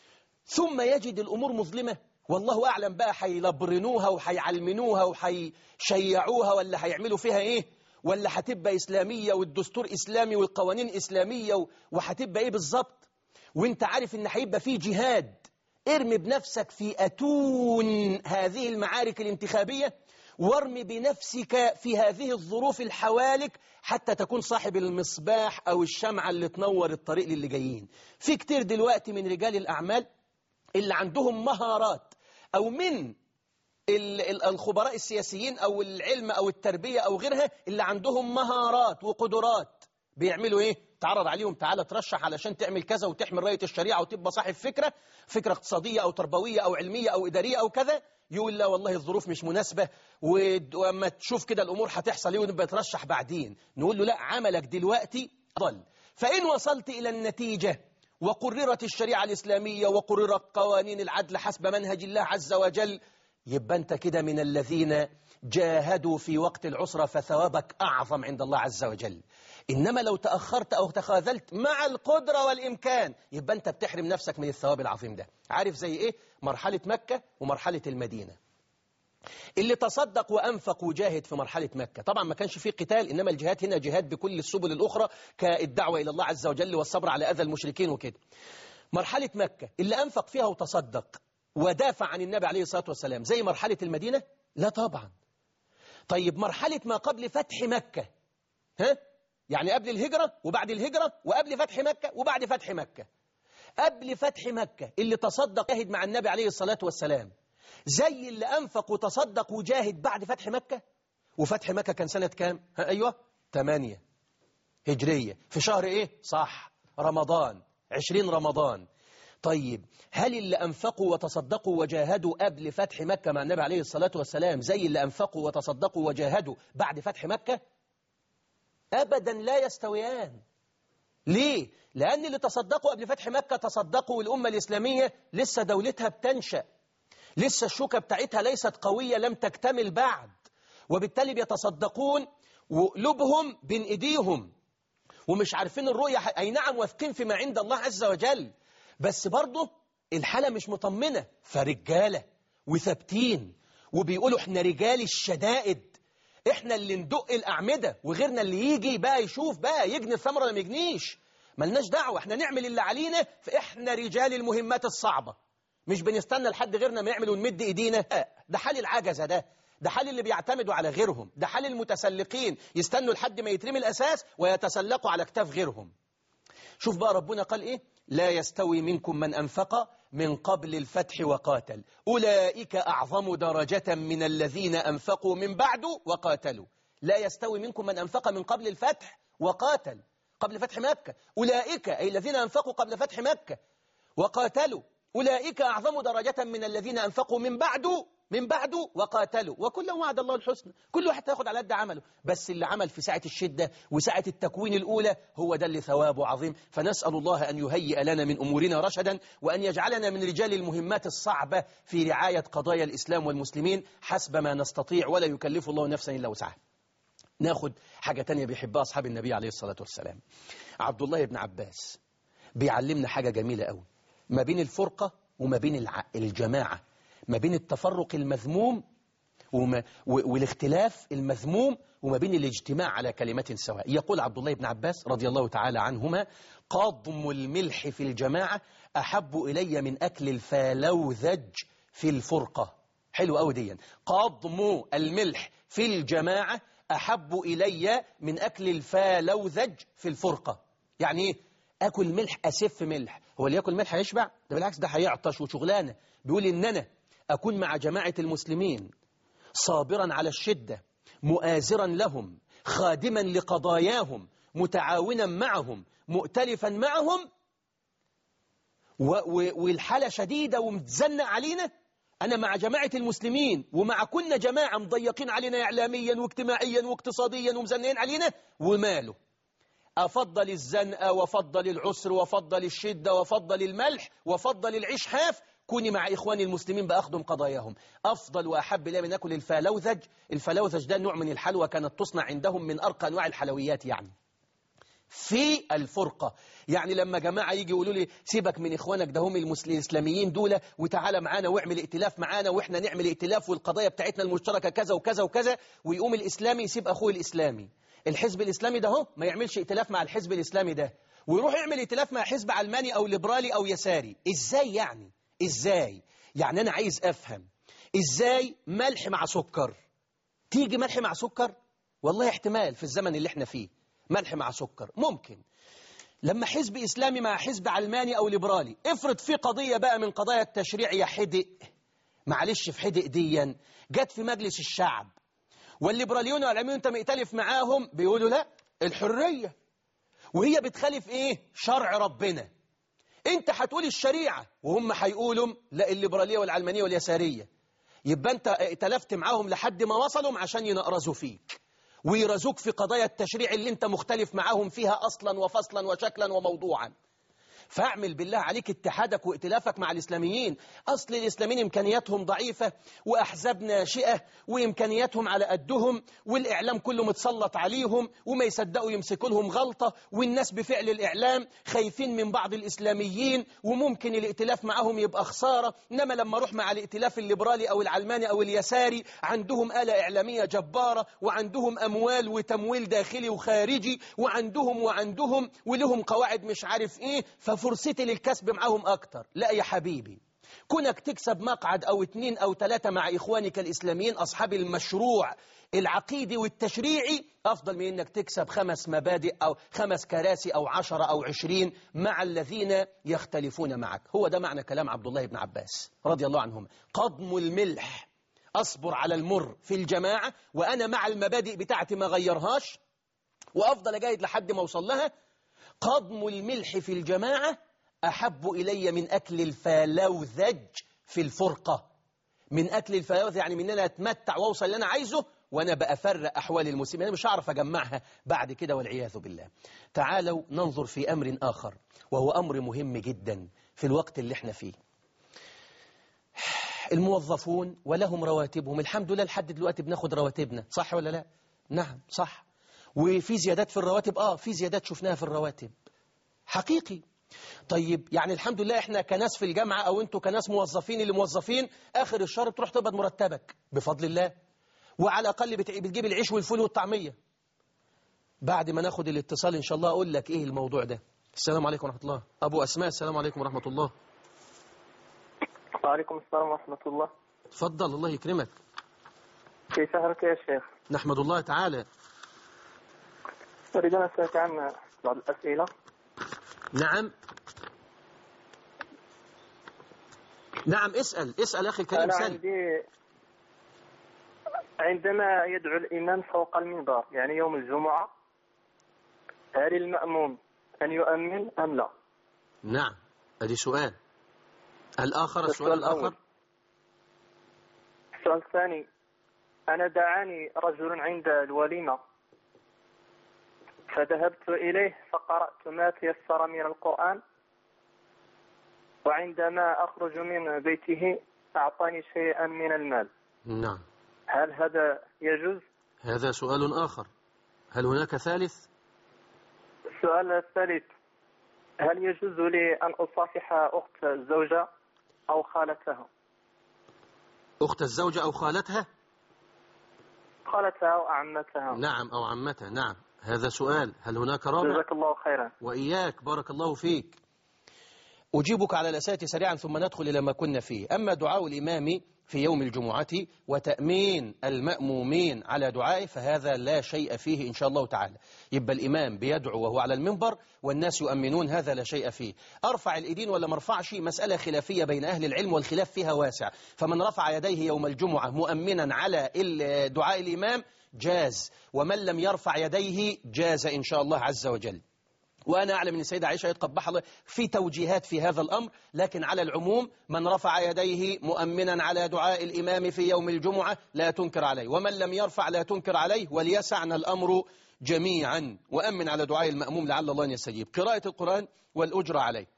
ثم يجد الأمور مظلمة، والله أعلم بقى هيلبرنوها وهيعلمنوها وهيشيعوها ولا هيعملوا فيها إيه، ولا هتبقى إسلامية والدستور إسلامي والقوانين إسلامية وهتبقى إيه بالظبط، وإنت عارف إن هيبقى فيه جهاد. ارمي بنفسك في أتون هذه المعارك الانتخابية، وارمي بنفسك في هذه الظروف الحوالك حتى تكون صاحب المصباح أو الشمعة اللي تنور الطريق للي جايين. في كتير دلوقتي من رجال الأعمال اللي عندهم مهارات، أو من الخبراء السياسيين أو العلم أو التربية أو غيرها، اللي عندهم مهارات وقدرات، بيعملوا إيه؟ تعرض عليهم تعالى ترشح علشان تعمل كذا وتحمل راية الشريعة وتبقى صاحب فكرة اقتصادية أو تربوية أو علمية أو إدارية أو كذا، يقول لا والله الظروف مش مناسبة، وأما تشوف كده الأمور هتحصل إيه ونبقى ترشح بعدين. نقول له لا، عملك دلوقتي ضل. فإن وصلت إلى النتيجة وقررت الشريعة الإسلامية وقررت قوانين العدل حسب منهج الله عز وجل، يبقى أنت كده من الذين جاهدوا في وقت العسرة فثوابك أعظم عند الله عز وجل. إنما لو تأخرت أو تخاذلت مع القدرة والإمكان، يبقى أنت بتحرم نفسك من الثواب العظيم ده. عارف زي إيه؟ مرحلة مكة ومرحلة المدينة. اللي تصدق وأنفق وجاهد في مرحلة مكة، طبعا ما كانش فيه قتال، إنما الجهاد هنا جهاد بكل السبل الأخرى كالدعوة إلى الله عز وجل والصبر على أذى المشركين وكده. مرحلة مكة اللي أنفق فيها وتصدق ودافع عن النبي عليه الصلاة والسلام زي مرحلة المدينة؟ لا طبعا. طيب مرحلة ما قبل فتح مكة، ها؟ يعني قبل الهجرة وبعد الهجرة وقبل فتح مكة وبعد فتح مكة. قبل فتح مكة اللي تصدق جاهد مع النبي عليه الصلاة والسلام زي اللي أنفق وتصدق وجاهد بعد فتح مكة. وفتح مكة كان سنة كام؟ أيوة 8 هجرية، في شهر إيه؟ صح، رمضان، 20 رمضان. طيب هل اللي أنفقوا وتصدقوا وجاهدوا قبل فتح مكة مع النبي عليه الصلاة والسلام زي اللي أنفقوا وتصدقوا وجاهدوا بعد فتح مكة؟ أبدا لا يستويان. ليه؟ لأن اللي تصدقوا قبل فتح مكة تصدقوا والأمة الإسلامية لسه دولتها بتنشأ، لسه الشوكة بتاعتها ليست قوية، لم تكتمل بعد، وبالتالي بيتصدقون وقلوبهم بين إيديهم ومش عارفين الرؤية. أي نعم واثقين فيما عند الله عز وجل، بس برضه الحالة مش مطمنة، فرجالة وثابتين وبيقولوا احنا رجال الشدائد، احنا اللي ندق الأعمدة وغيرنا اللي يجي بقى يشوف بقى يجني الثمرة ولا ما يجنيش، ملناش دعوة، احنا نعمل اللي علينا، فاحنا رجال المهمات الصعبة، مش بنستنى لحد غيرنا ما يعمل ونمد ايدينا. ده حال العجزة، ده حال اللي بيعتمدوا على غيرهم، ده حال المتسلقين يستنوا لحد ما يترمي الأساس ويتسلقوا على كتاف غيرهم. شوف بقى ربنا قال ايه؟ لا يستوي منكم من أنفق من قبل الفتح وقاتل أولئك أعظم درجة من الذين أنفقوا من بعد وقاتلوا. لا يستوي منكم من أنفق من قبل الفتح وقاتل، قبل فتح مكة، أولئك أي الذين أنفقوا قبل فتح مكة وقاتلوا أولئك أعظم درجة من الذين أنفقوا من بعد وقاتلوا، وكلا وعد الله الحسنى. كل واحد هياخد على قد عمله، بس اللي عمل في ساعة الشدة وساعة التكوين الأولى هو ده اللي ثوابه عظيم. فنسأل الله أن يهيئ لنا من أمورنا رشدا، وأن يجعلنا من رجال المهمات الصعبة في رعاية قضايا الإسلام والمسلمين حسب ما نستطيع، ولا يكلف الله نفسا إلا وسعها. ناخد حاجة تانية بيحبها أصحاب النبي عليه الصلاة والسلام. عبد الله بن عباس بيعلمنا حاجة جميلة قوي، ما بين الفرقة وما بين الجماعة، ما بين التفرق المذموم والاختلاف المذموم وما بين الاجتماع على كلمة سواء. يقول عبد الله بن عباس رضي الله تعالى عنهما: قضم الملح في الجماعة أحب إلي من أكل الفالوذج في الفرقة. حلو قوي دي، قضم الملح في الجماعة أحب إلي من أكل الفالوذج في الفرقة. يعني إيه؟ أكل ملح، أسف ملح، هو اللي يأكل ملح هيشبع؟ ده بالعكس، ده هيعطش وشغلانة. بيقول إن أنا أكون مع جماعة المسلمين صابرا على الشدة، مؤازرا لهم، خادما لقضاياهم، متعاونا معهم، مؤتلفا معهم، والحالة شديدة ومتزنق علينا، أنا مع جماعة المسلمين، ومع كنا جماعة مضيقين علينا إعلاميا واجتماعيا واقتصاديا ومزنين علينا، وماله؟ أفضل الزنقة وفضل العسر وفضل الشدة وفضل الملح وفضل العيش حاف، كوني مع إخواني المسلمين بأخدم قضاياهم. أفضل وأحب إلي من أكل الفلوذج. الفلوذج ده نوع من الحلوى كانت تصنع عندهم من أرقى أنواع الحلويات. يعني في الفرقة، يعني لما جماعة يجي يقولوا لي سيبك من إخوانك ده هم الإسلاميين دول وتعالى معانا واعمل ائتلاف معانا وإحنا نعمل ائتلاف والقضايا بتاعتنا المشتركة كذا وكذا وكذا، ويقوم الإسلامي يسيب أخوه الإسلامي، الحزب الإسلامي ده هو ما يعملش ائتلاف مع الحزب الإسلامي ده ويروح يعمل ائتلاف مع حزب علماني أو ليبرالي أو يساري. إزاي يعني؟ إزاي؟ يعني أنا عايز أفهم إزاي ملح مع سكر تيجي ملح مع سكر؟ والله احتمال في الزمن اللي احنا فيه ملح مع سكر ممكن. لما حزب إسلامي مع حزب علماني أو ليبرالي، افرض في قضية بقى من قضايا التشريع يا حدق، معلش في حدق ديا جت في مجلس الشعب، والليبراليون والعلمانيون انت مختلف معاهم بيقولوا لا الحرية، وهي بتخالف ايه؟ شرع ربنا. انت هتقول الشريعة وهم هيقولوا لا الليبرالية والعلمانية واليسارية، يبقى انت ائتلفت معاهم لحد ما وصلوا عشان ينقرزوا فيك ويرزوك في قضايا التشريع اللي انت مختلف معاهم فيها أصلا وفصلا وشكلا وموضوعا. فاعمل بالله عليك اتحادك وائتلافك مع الإسلاميين. أصل الإسلاميين إمكانياتهم ضعيفة وأحزاب ناشئة وإمكانياتهم على قدهم والإعلام كله متسلط عليهم وما يصدقوا يمسكوا لهم غلطة، والناس بفعل الإعلام خايفين من بعض الإسلاميين وممكن الائتلاف معهم يبقى خسارة. إنما لما أروح مع الائتلاف الليبرالي أو العلماني أو اليساري عندهم آلة إعلامية جبارة وعندهم أموال وتمويل داخلي وخارجي وعندهم ولهم قواعد مش عارف إيه، ففرصتي للكسب معهم أكتر. لا يا حبيبي، كونك تكسب مقعد أو 2 أو 3 مع إخوانك الإسلاميين أصحاب المشروع العقيدي والتشريعي أفضل من أنك تكسب 5 مبادئ أو 5 كراسي أو 10 أو 20 مع الذين يختلفون معك. هو ده معنى كلام عبد الله بن عباس رضي الله عنهما: قضم الملح، أصبر على المر في الجماعة وأنا مع المبادئ بتاعتي ما غيرهاش وأفضل أجاهد لحد ما أوصل لها. قضم الملح في الجماعة أحب إلي من أكل الفلوذج في الفرقة. من أكل الفلوذج يعني من أنا أتمتع وأوصل اللي أنا عايزه وأنا بأفرق أحوال المسلمين، أنا مش هعرف أجمعها بعد كده والعياذ بالله. تعالوا ننظر في أمر آخر وهو أمر مهم جدا في الوقت اللي احنا فيه. الموظفون ولهم رواتبهم، الحمد لله لحد دلوقتي بناخد رواتبنا، صح ولا لا؟ نعم صح. وفي زيادات في الرواتب، في زيادات شفناها في الرواتب حقيقي. طيب يعني الحمد لله احنا كناس في الجامعة او انتوا كناس موظفين اللي موظفين اخر الشهر بتروح تقبض مرتبك بفضل الله، وعلى الاقل بتجيب العيش والفول والطعمية. بعد ما ناخد الاتصال ان شاء الله اقول لك ايه الموضوع ده. السلام عليكم ورحمة الله. ابو اسماء، السلام عليكم ورحمة الله. وعليكم السلام ورحمة الله. تفضل الله يكرمك. كيف حالك يا شيخ؟ نحمد الله تعالى. أريد أن أسألك عن بعض الأسئلة. نعم نعم، اسأل أخي الكريم. أنا عندما يدعو الإمام فوق المنبر يعني يوم الجمعة، هل المأموم أن يؤمن أم لا؟ نعم، هذا سؤال. السؤال الآخر. السؤال الثاني: أنا دعاني رجل عند الوليمة فذهبت إليه فقرأت ما تيسر من القرآن، وعندما أخرج من بيته أعطاني شيئا من المال. نعم. هل هذا يجوز؟ هذا سؤال آخر. هل هناك ثالث؟ السؤال الثالث: هل يجوز لي أن أصافح أخت الزوجة أو خالتها؟ أخت الزوجة أو خالتها؟ خالتها أو عمتها. نعم، أو عمتها. نعم، هذا سؤال. هل هناك رابع؟ جزاك الله خيرا. وإياك، بارك الله فيك. أجيبك على الأسئلة سريعا ثم ندخل إلى ما كنا فيه. أما دعاء الإمام في يوم الجمعة وتأمين المأمومين على دعائه فهذا لا شيء فيه إن شاء الله تعالى. يبقى الإمام بيدعو وهو على المنبر والناس يؤمنون، هذا لا شيء فيه. أرفع الإيدين ولا مرفعش مسألة خلافية بين أهل العلم والخلاف فيها واسع. فمن رفع يديه يوم الجمعة مؤمنا على دعاء الإمام جاز، ومن لم يرفع يديه جاز إن شاء الله عز وجل. وأنا أعلم أن السيدة عائشة يتقبح الله في توجيهات في هذا الأمر، لكن على العموم من رفع يديه مؤمنا على دعاء الإمام في يوم الجمعة لا تنكر عليه، ومن لم يرفع لا تنكر عليه، وليسعنا الأمر جميعا. وأمن على دعاء المأموم لعل الله أن يستجيب. قراءة القرآن والأجرة عليه.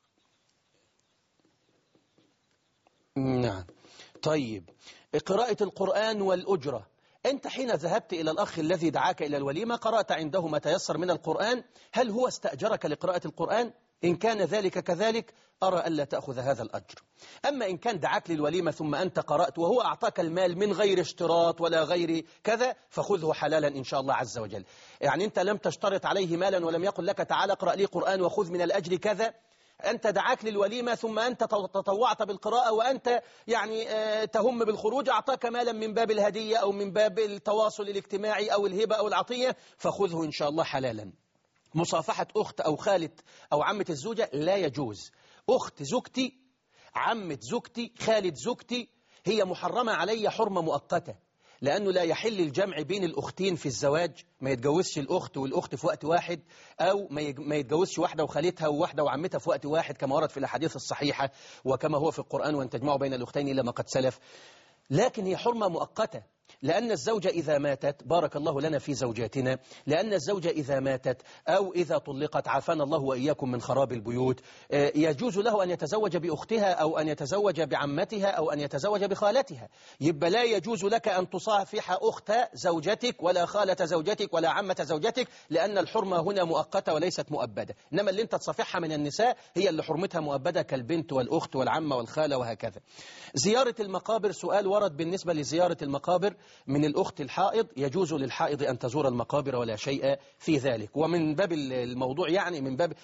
نعم. طيب، قراءة القرآن والأجرة، أنت حين ذهبت إلى الأخ الذي دعاك إلى الوليمة قرأت عنده ما تيسر من القرآن، هل هو استأجرك لقراءة القرآن؟ إن كان ذلك كذلك أرى ألا تأخذ هذا الأجر. أما إن كان دعاك للوليمة ثم أنت قرأت وهو أعطاك المال من غير اشتراط ولا غير كذا فخذه حلالا إن شاء الله عز وجل. يعني أنت لم تشترط عليه مالا ولم يقل لك تعال اقرأ لي قرآن وخذ من الأجر كذا، أنت دعاك للوليمة ثم أنت تطوعت بالقراءة وأنت يعني تهم بالخروج، أعطاك مالا من باب الهدية أو من باب التواصل الاجتماعي أو الهبة أو العطية فخذه إن شاء الله حلالا. مصافحة أخت أو خالة أو عمة الزوجة لا يجوز. أخت زوجتي، عمة زوجتي، خالة زوجتي هي محرمة علي حرمة مؤقتة، لأنه لا يحل الجمع بين الأختين في الزواج، ما يتجوزش الأخت والأخت في وقت واحد، أو ما يتجوزش واحدة وخالتها وواحدة وعمتها في وقت واحد كما ورد في الأحاديث الصحيحة وكما هو في القرآن وأن تجمعوا بين الأختين إلا ما قد سلف. لكن هي حرمة مؤقتة، لأن الزوجة إذا ماتت، بارك الله لنا في زوجاتنا، لأن الزوجة إذا ماتت أو إذا طلقت، عافانا الله وإياكم من خراب البيوت، يجوز له أن يتزوج بأختها أو أن يتزوج بعمتها أو أن يتزوج بخالتها. يبقى لا يجوز لك أن تصافح أخت زوجتك ولا خالة زوجتك ولا عمة زوجتك، لأن الحرمة هنا مؤقتة وليست مؤبدة. إنما اللي أنت تصافحها من النساء هي اللي حرمتها مؤبدة، كالبنت والأخت والعمة والخالة وهكذا. زيارة المقابر، سؤال ورد بالنسبة لزيارة المقابر من الأخت الحائض. يجوز للحائض أن تزور المقابر ولا شيء في ذلك. ومن باب الموضوع يعني من باب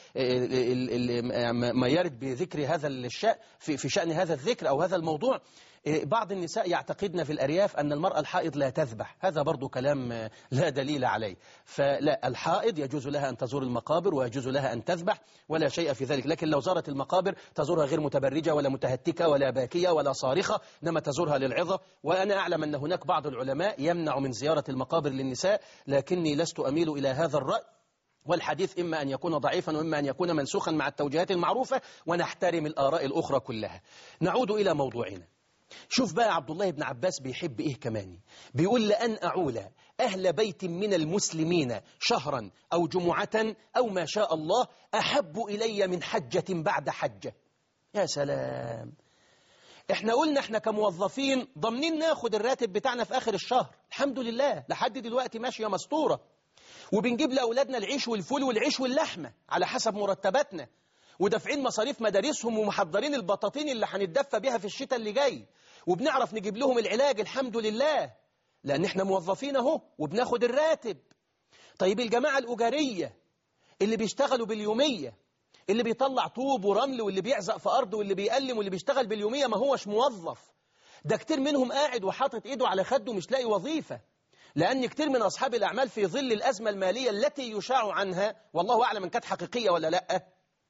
ما يرد بذكر هذا الشيء في شأن هذا الذكر أو هذا الموضوع، بعض النساء يعتقدن في الأرياف أن المرأة الحائض لا تذبح، هذا برضو كلام لا دليل عليه. فلا، الحائض يجوز لها أن تزور المقابر ويجوز لها أن تذبح ولا شيء في ذلك، لكن لو زارت المقابر تزورها غير متبرجة ولا متهتكة ولا باكية ولا صارخة، إنما تزورها للعظة. وأنا أعلم أن هناك بعض العلماء يمنع من زيارة المقابر للنساء، لكني لست أميل إلى هذا الرأي، والحديث إما أن يكون ضعيفا وإما أن يكون منسوخا مع التوجيهات المعروفة، ونحترم الآراء الأخرى كلها. نعود إلى موضوعنا. شوف بقى عبد الله بن عباس بيحب إيه كمان، بيقول لأن أعول أهل بيت من المسلمين شهرا أو جمعة أو ما شاء الله أحب إلي من حجة بعد حجة. يا سلام، احنا قلنا احنا كموظفين ضامنين ناخد الراتب بتاعنا في آخر الشهر، الحمد لله لحد دلوقتي ماشية مسطورة، وبنجيب لأولادنا العيش والفول والعيش واللحمة على حسب مرتباتنا، ودافعين مصاريف مدارسهم ومحضرين البطاطين اللي هنتدفى بيها في الشتاء اللي جاي، وبنعرف نجيب لهم العلاج الحمد لله، لأن احنا موظفين اهو وبناخد الراتب. طيب الجماعة الأجارية اللي بيشتغلوا باليومية، اللي بيطلع طوب ورمل واللي بيعزق في أرض واللي بيقلم واللي بيشتغل باليومية، ما هوش موظف، ده كتير منهم قاعد وحاطط إيده على خده مش لاقي وظيفة، لأن كتير من أصحاب الأعمال في ظل الأزمة المالية التي يشاع عنها، والله أعلم إن كانت حقيقية ولا لأ،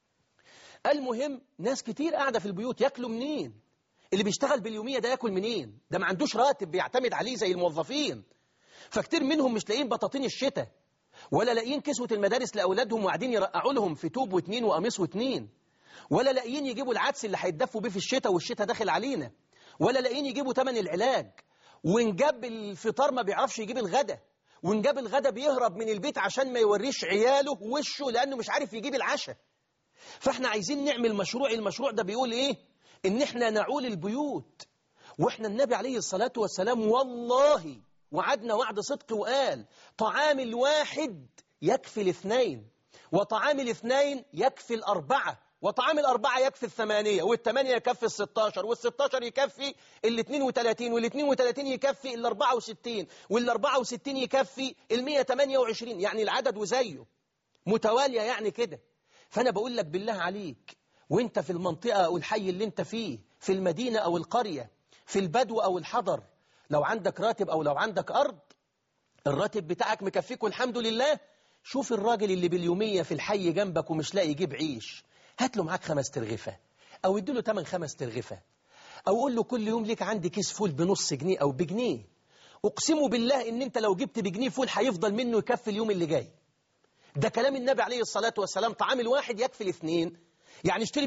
المهم ناس كتير قاعدة في البيوت، ياكلوا منين؟ اللي بيشتغل باليومية ده ياكل منين؟ ده ما عندوش راتب بيعتمد عليه زي الموظفين. فكتير منهم مش لاقيين بطاطين الشتاء، ولا لاقيين كسوة المدارس لأولادهم وقاعدين يرقعوا لهم في توب واتنين وقميص واتنين، ولا لاقيين يجيبوا العدس اللي هيتدفوا بيه في الشتاء والشتاء داخل علينا، ولا لاقيين يجيبوا ثمن العلاج، وإن جاب الفطار ما بيعرفش يجيب الغدا، وإن جاب الغدا بيهرب من البيت عشان ما يوريش عياله وشه لأنه مش عارف يجيب العشاء. فاحنا عايزين نعمل مشروع، المشروع ده بيقول ايه؟ ان احنا نعول البيوت. واحنا النبي عليه الصلاة والسلام والله وعدنا وعد صدق وقال طعام الواحد يكفي الاثنين، وطعام الاثنين يكفي الأربعة، وطعام الأربعة يكفي الثمانية، والثمانية يكفي الستاشر، والستاشر يكفي الاثنين وثلاثين، والاثنين وثلاثين يكفي الأربعة وستين، والأربعة وستين يكفي 128، يعني العدد وزيه متوالية يعني كده. فأنا بقول لك بالله عليك، وانت في المنطقة أو الحي اللي انت فيه، في المدينة أو القرية، في البدو أو الحضر، لو عندك راتب أو لو عندك أرض، الراتب بتاعك مكفيك والحمد لله، شوف الراجل اللي باليومية في الحي جنبك ومش لاقي يجيب عيش، هات له معاك 5 ترغفة أو اديله تمن 5 ترغفة، أو قول له كل يوم ليك عندي كيس فول بنص جنيه أو بجنيه، أقسموا بالله إن انت لو جبت بجنيه فول هيفضل منه يكفي اليوم اللي جاي. ده كلام النبي عليه الصلاة والسلام. طعام الواحد يكفي الاثنين. يعني اشتري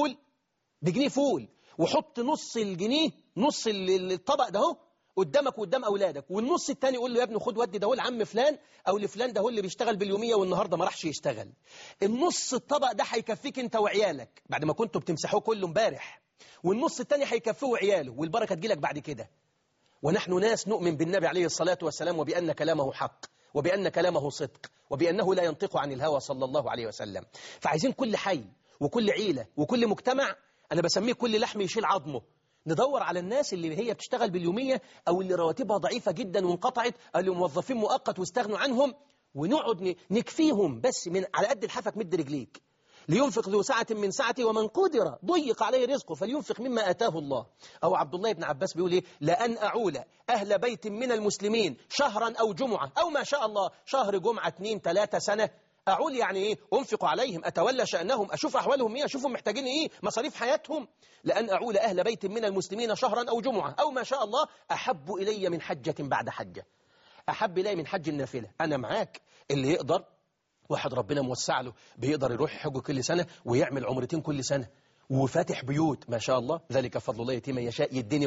بجنيه فول وحط نص الجنيه، نص الطبق ده هو قدامك وقدام أولادك، والنص التاني قول له يا ابني خد ودي ده هو لعم فلان أو لفلان ده هو اللي بيشتغل باليومية والنهاردة ما راحش يشتغل. النص الطبق ده هيكفيك انت وعيالك بعد ما كنتوا بتمسحوه كله امبارح، والنص التاني هيكفيه وعياله، والبركة تجيلك بعد كده. ونحن ناس نؤمن بالنبي عليه الصلاة والسلام وبأن كلامه حق وبأن كلامه صدق وبأنه لا ينطق عن الهوى صلى الله عليه وسلم. فعايزين كل حي وكل عيلة وكل مجتمع، أنا بسميه كل لحم يشيل عظمه، ندور على الناس اللي هي بتشتغل باليومية أو اللي رواتبها ضعيفة جدا وانقطعت أو اللي موظفين مؤقت واستغنوا عنهم، ونقعد نكفيهم بس من على قد الحافة مد رجليك. لينفق ذو سعة من سعته ومن قدر ضيق عليه رزقه فلينفق مما آتاه الله. أو عبد الله بن عباس بيقول إيه؟ لأن أعول أهل بيت من المسلمين شهرا أو جمعة أو ما شاء الله شهر جمعة 2 3 سنة. أعول يعني إيه؟ أنفق عليهم، أتولى شأنهم، أشوف أحوالهم إيه، أشوفهم محتاجين إيه، مصاريف حياتهم. لأن أعول أهل بيت من المسلمين شهرا أو جمعة أو ما شاء الله أحب إلي من حجة بعد حجة. أحب إلي من حج النافلة. أنا معاك اللي يقدر، واحد ربنا موسع له بيقدر يروح يحج كل سنة ويعمل عمرتين كل سنة وفاتح بيوت ما شاء الله، ذلك فضل الله يتيم من يشاء، يديني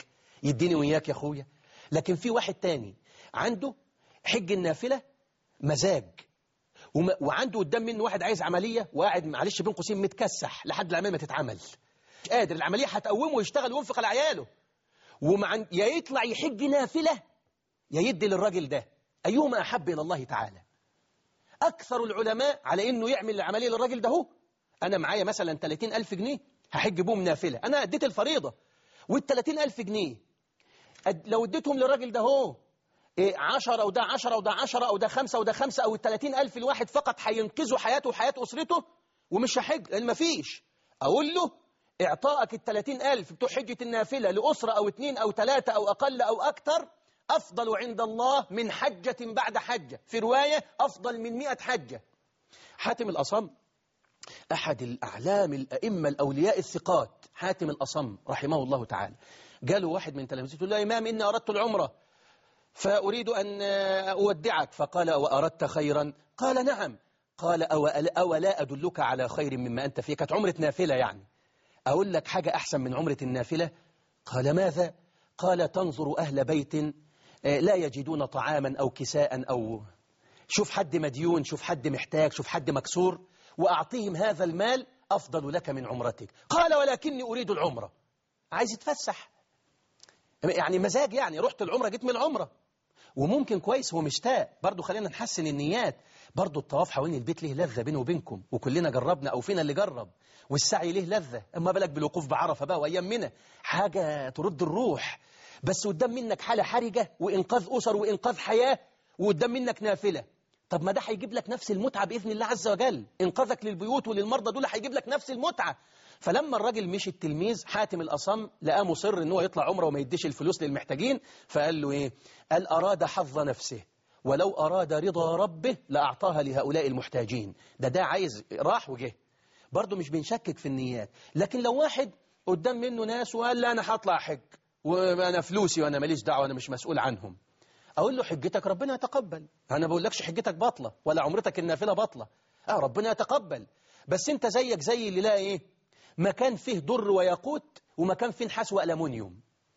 وياك يا أخويا. لكن في واحد تاني عنده حج النافلة مزاج، وعنده قدام منه واحد عايز عملية وقاعد معلش بين قوسين متكسح لحد العملية ما تتعمل، مش قادر، العملية هتقومه ويشتغل وينفق على عياله، يا يطلع يحج نافلة يا يدي للراجل ده. أيهما أحب إلى الله تعالى؟ أكثر العلماء على إنه يعمل العملية للراجل ده هو. أنا معايا مثلا 30,000 جنيه هحج بهم نافلة، أنا أديت الفريضة، وال30,000 جنيه لو اديتهم للراجل ده هو 10 أو ده 10 أو ده 10 أو ده 5 أو ده 5 أو ال30,000 الواحد فقط هينقذوا حياته وحياة أسرته ومش هحج لأن مفيش. أقول له إعطائك ال30,000 بتوع حجة النافلة لأسرة أو 2 أو 3 أو أقل أو أكثر أفضل عند الله من حجة بعد حجة، في رواية أفضل من 100 حجة. حاتم الأصم أحد الأعلام الأئمة الأولياء الثقات، حاتم الأصم رحمه الله تعالى، قالوا واحد من تلاميذه يقول له يا إمام إني أردت العمرة فأريد أن أودعك، فقال وأردت خيرا؟ قال نعم. قال أولا أدلك على خير مما أنت فيه؟ كانت عمرة نافلة يعني، أقول لك حاجة أحسن من عمرة النافلة؟ قال ماذا؟ قال تنظر أهل بيت لا يجدون طعاما أو كساء، أو شوف حد مديون، شوف حد محتاج، شوف حد مكسور، وأعطيهم هذا المال أفضل لك من عمرتك. قال ولكني أريد العمرة، عايز يتفسح يعني مزاج، يعني رحت العمرة جيت من العمرة، وممكن كويس هو مشتاق برضو. خلينا نحسن النيات برضو. الطواف حوالين البيت له لذة بينه وبينكم، وكلنا جربنا أو فينا اللي جرب، والسعي له لذة، أما بالك بالوقوف بعرفة بقى وأيام منى، حاجة ترد الروح. بس قدام منك حالة حرجة وإنقاذ أسر وإنقاذ حياة، وقدام منك نافلة. طب ما ده هيجيب لك نفس المتعة بإذن الله عز وجل، إنقاذك للبيوت وللمرضى دول هيجيب لك نفس المتعة. فلما الراجل مشي التلميذ حاتم الأصم لقى مصر إن هو يطلع عمره وما يديش الفلوس للمحتاجين، فقال له إيه؟ قال أراد حظ نفسه ولو أراد رضا ربه لأعطاها لهؤلاء المحتاجين. ده عايز، راح وجه. برضه مش بنشكك في النيات. لكن لو واحد قدام منه ناس وقال لا أنا هطلع حج وأنا فلوسي وأنا ماليش دعوة وأنا مش مسؤول عنهم، أقول له حجتك ربنا يتقبل، أنا بقول لكش حجتك باطلة ولا عمرتك النافلة باطلة، ربنا يتقبل. بس أنت زيك زي اللي لا إيه، مكان فيه در وياقوت ومكان فيه نحاس وألمونيوم،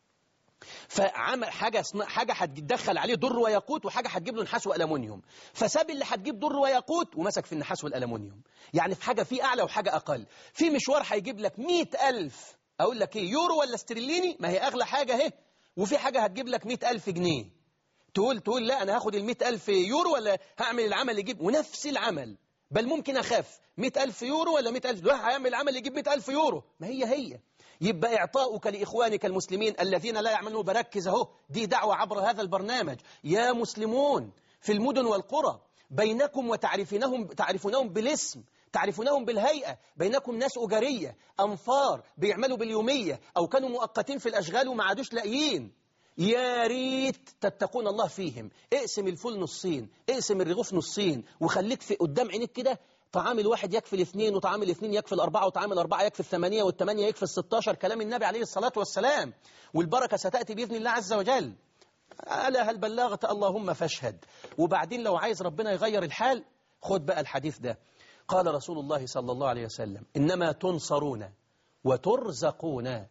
فعمل حاجة هتدخل عليه در وياقوت وحاجة هتجيب له نحاس وألمونيوم، فساب اللي هتجيب در وياقوت ومسك في النحاس والألمونيوم. يعني في حاجة فيه أعلى وحاجة أقل، في مشوار هيجيب لك 100,000 أقول لك إيه يورو ولا استرليني، ما هي أغلى حاجة اهي، وفي حاجة هتجيب لك 100,000 جنيه، تقول لا أنا هاخد 100,000 يورو ولا هعمل العمل يجيب، ونفس العمل بل ممكن أخاف 100,000 يورو ولا 100,000 دولار، هيعمل العمل يجيب 100,000 يورو، ما هي. يبقى إعطاؤك لإخوانك المسلمين الذين لا يعملون، بركز أهو، دي دعوة عبر هذا البرنامج. يا مسلمون في المدن والقرى بينكم تعرفونهم بالاسم، تعرفونهم بالهيئة، بينكم ناس أجرية أنفار بيعملوا باليومية أو كانوا مؤقتين في الأشغال وما عادوش لاقيين، يا ريت تتقون الله فيهم. اقسم الفول نصين، اقسم الرغيف نصين، وخليك في قدام عينيك كده طعام الواحد يكفي الاثنين، وطعام الاثنين يكفي الأربعة، وطعام الأربعة يكفي الثمانية، والثمانية يكفي ال16، كلام النبي عليه الصلاة والسلام. والبركة ستأتي بإذن الله عز وجل. ألا هل بلغت؟ اللهم فاشهد. وبعدين لو عايز ربنا يغير الحال، خد بقى الحديث ده. قال رسول الله صلى الله عليه وسلم: إنما تنصرون وترزقون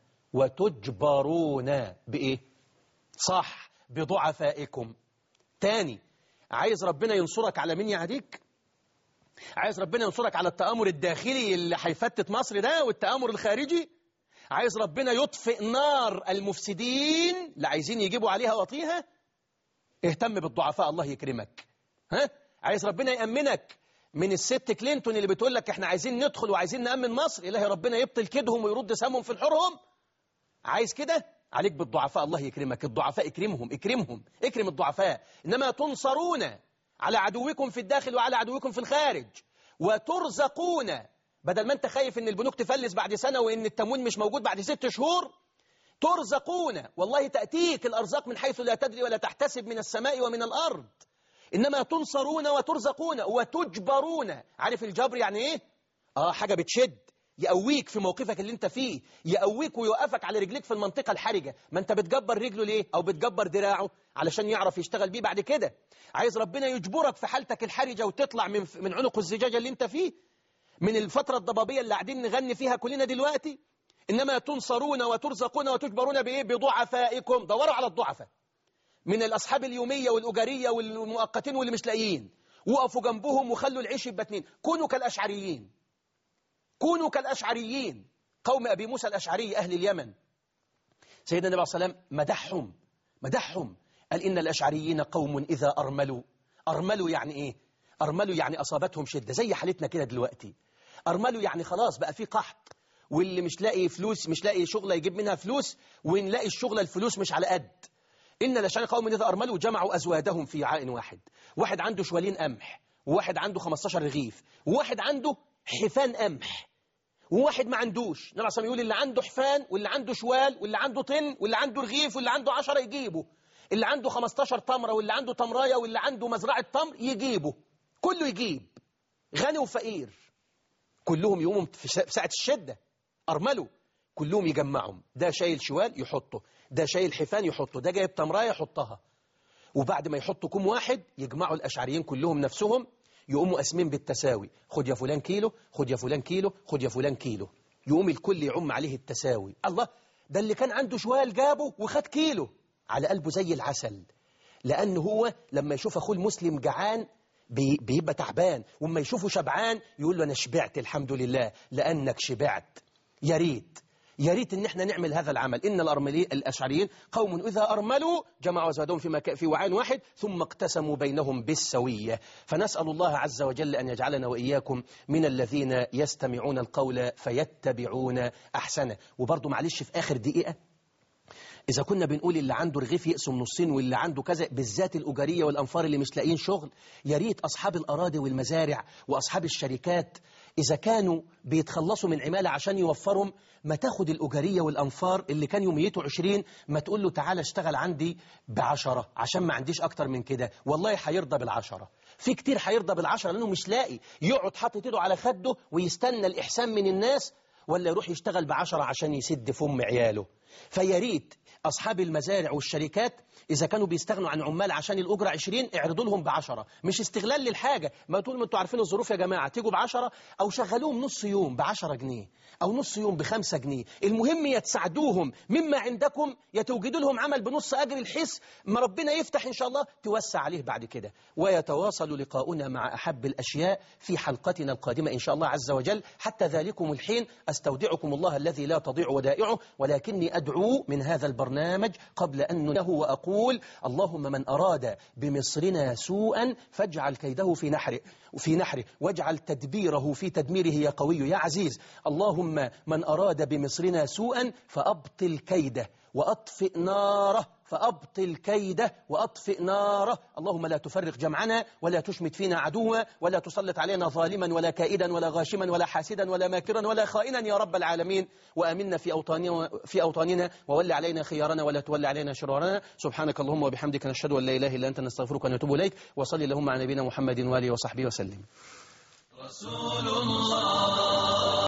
وتجبرون بإيه؟ صح، بضعفائكم. تاني، عايز ربنا ينصرك على مين يعديك؟ عايز ربنا ينصرك على التآمر الداخلي اللي هيفتت مصر ده والتآمر الخارجي؟ عايز ربنا يطفئ نار المفسدين اللي عايزين يجيبوا عليها وطيها؟ اهتم بالضعفاء الله يكرمك. ها؟ عايز ربنا يأمنك من الست كلينتون اللي بتقول لك احنا عايزين ندخل وعايزين نأمن مصر، إلهي ربنا يبطل كيدهم ويرد سهمهم في الحرهم. عايز كده؟ عليك بالضعفاء الله يكرمك. الضعفاء اكرمهم، اكرم الضعفاء. إنما تنصرون على عدوكم في الداخل وعلى عدوكم في الخارج، وترزقون، بدل ما انت خايف ان البنوك تفلس بعد سنة وان التموين مش موجود بعد 6 شهور، ترزقون، والله تأتيك الأرزاق من حيث لا تدري ولا تحتسب من السماء ومن الأرض. إنما تنصرون وترزقون وتجبرون. عارف الجبر يعني إيه؟ حاجة بتشد، يقويك في موقفك اللي انت فيه، يقويك ويوقفك على رجليك في المنطقة الحرجة. ما انت بتجبر رجله ليه؟ أو بتجبر دراعه علشان يعرف يشتغل بيه بعد كده. عايز ربنا يجبرك في حالتك الحرجة وتطلع من عنق الزجاجة اللي انت فيه، من الفترة الضبابية اللي قاعدين نغني فيها كلنا دلوقتي. إنما تنصرون وترزقون وتجبرون بإيه؟ بضعفائكم. دوروا على الضعفاء من الأصحاب اليومية والأجارية والمؤقتين واللي مش لاقيين، وقفوا جنبهم وخلوا العيش يبقى اتنين. كونوا كالأشعريين، كونوا كالأشعريين، قوم أبي موسى الأشعري أهل اليمن. سيدنا النبي صلى الله عليه وسلم مدحهم، قال إن الأشعريين قوم إذا أرملوا يعني إيه؟ أرملوا يعني أصابتهم شدة، زي حالتنا كده دلوقتي. أرملوا يعني خلاص بقى في قحط، واللي مش لاقي فلوس، مش لاقي شغلة يجيب منها فلوس، ونلاقي الشغلة الفلوس مش على قد. إن الأشعريين قوم إذا أرملوا جمعوا أزوادهم في وعاء واحد. واحد عنده شوالين قمح، وواحد عنده 15 رغيف، وواحد عنده حفان قمح، وواحد ما عندوش. النبي صلى الله عليه وسلم يقول اللي عنده حفان واللي عنده شوال واللي عنده طن واللي عنده رغيف واللي عنده 10 يجيبه، اللي عنده 15 تمرة واللي عنده تمراية واللي عنده مزرعة تمر يجيبه، كله يجيب، غني وفقير، كلهم يقوموا في ساعة الشدة. أرملوا كلهم يجمعهم، ده شايل شوال يحطه، ده شايل حفان يحطه، ده جايب تمراية يحطها. وبعد ما يحطوا كم واحد يجمعوا الأشعريين كلهم نفسهم، يقوموا قاسمين بالتساوي، خد يا فلان كيلو، خد يا فلان كيلو، خد يا فلان كيلو، يقوم الكل يعم عليه التساوي. الله، ده اللي كان عنده شوال جابه وخد كيلو، على قلبه زي العسل. لأنه هو لما يشوف أخوه المسلم جعان بيبقى تعبان، وما يشوفه شبعان يقول له أنا شبعت الحمد لله لأنك شبعت. يا ريت إن احنا نعمل هذا العمل. إن الأشعريين قوم إذا أرملوا جمعوا أزوادهم في وعاء واحد ثم اقتسموا بينهم بالسوية. فنسأل الله عز وجل أن يجعلنا وإياكم من الذين يستمعون القول فيتبعون أحسنه. وبرضه معلش في آخر دقيقة، إذا كنا بنقول اللي عنده رغيف يقسم نصين واللي عنده كذا، بالذات الأجارية والأنفار اللي مش لاقيين شغل، يا ريت أصحاب الأراضي والمزارع وأصحاب الشركات إذا كانوا بيتخلصوا من عمالة عشان يوفرهم، ما تاخد الأجارية والأنفار اللي كان يوميته 20 ما تقول له تعالى اشتغل عندي ب10 عشان ما عنديش أكتر من كده، والله هيرضى بال10. في كتير هيرضى بال10 لأنه مش لاقي، يقعد حاطط ايده على خده ويستنى الإحسان من الناس، ولا يروح يشتغل ب10 عشان يسد فم عياله. فيا ريت أصحاب المزارع والشركات إذا كانوا بيستغنوا عن عمال عشان الأجرة 20 اعرضوا لهم ب10، مش استغلال للحاجة. ما تقول ما انتوا عارفين الظروف يا جماعة، تيجوا ب10 أو شغلوهم نص يوم ب10 جنيه أو نص يوم ب5 جنيه. المهم يتساعدوهم مما عندكم، يتوجدوا لهم عمل بنص أجر، الحس ما ربنا يفتح إن شاء الله توسع عليه بعد كده. ويتواصل لقاؤنا مع أحب الأشياء في حلقتنا القادمة إن شاء الله عز وجل. حتى ذلكم الحين أستودعكم الله الذي لا تضيع ودائعه، ولكني أدعو من هذا البرنامج قبل أن ننهي وأقول اللهم من أراد بمصرنا سوءا فاجعل كيده في نحره واجعل تدبيره في تدميره يا قوي يا عزيز. اللهم من أراد بمصرنا سوءا فأبطل كيده وأطفئ ناره، فأبطل كيده وأطفئ ناره. اللهم لا تفرق جمعنا ولا تشمت فينا عدوا ولا تسلط علينا ظالما ولا كائدا ولا غاشما ولا حاسدا ولا ماكرا ولا خائنا يا رب العالمين. وآمنا في أوطاننا وول علينا خيارنا ولا تول علينا شرارنا. سبحانك اللهم وبحمدك نشهد أن لا إله إلا أنت نستغفرك ونتوب إليك. وصل اللهم على نبينا محمد وآله وصحبه وسلم. رسول الله.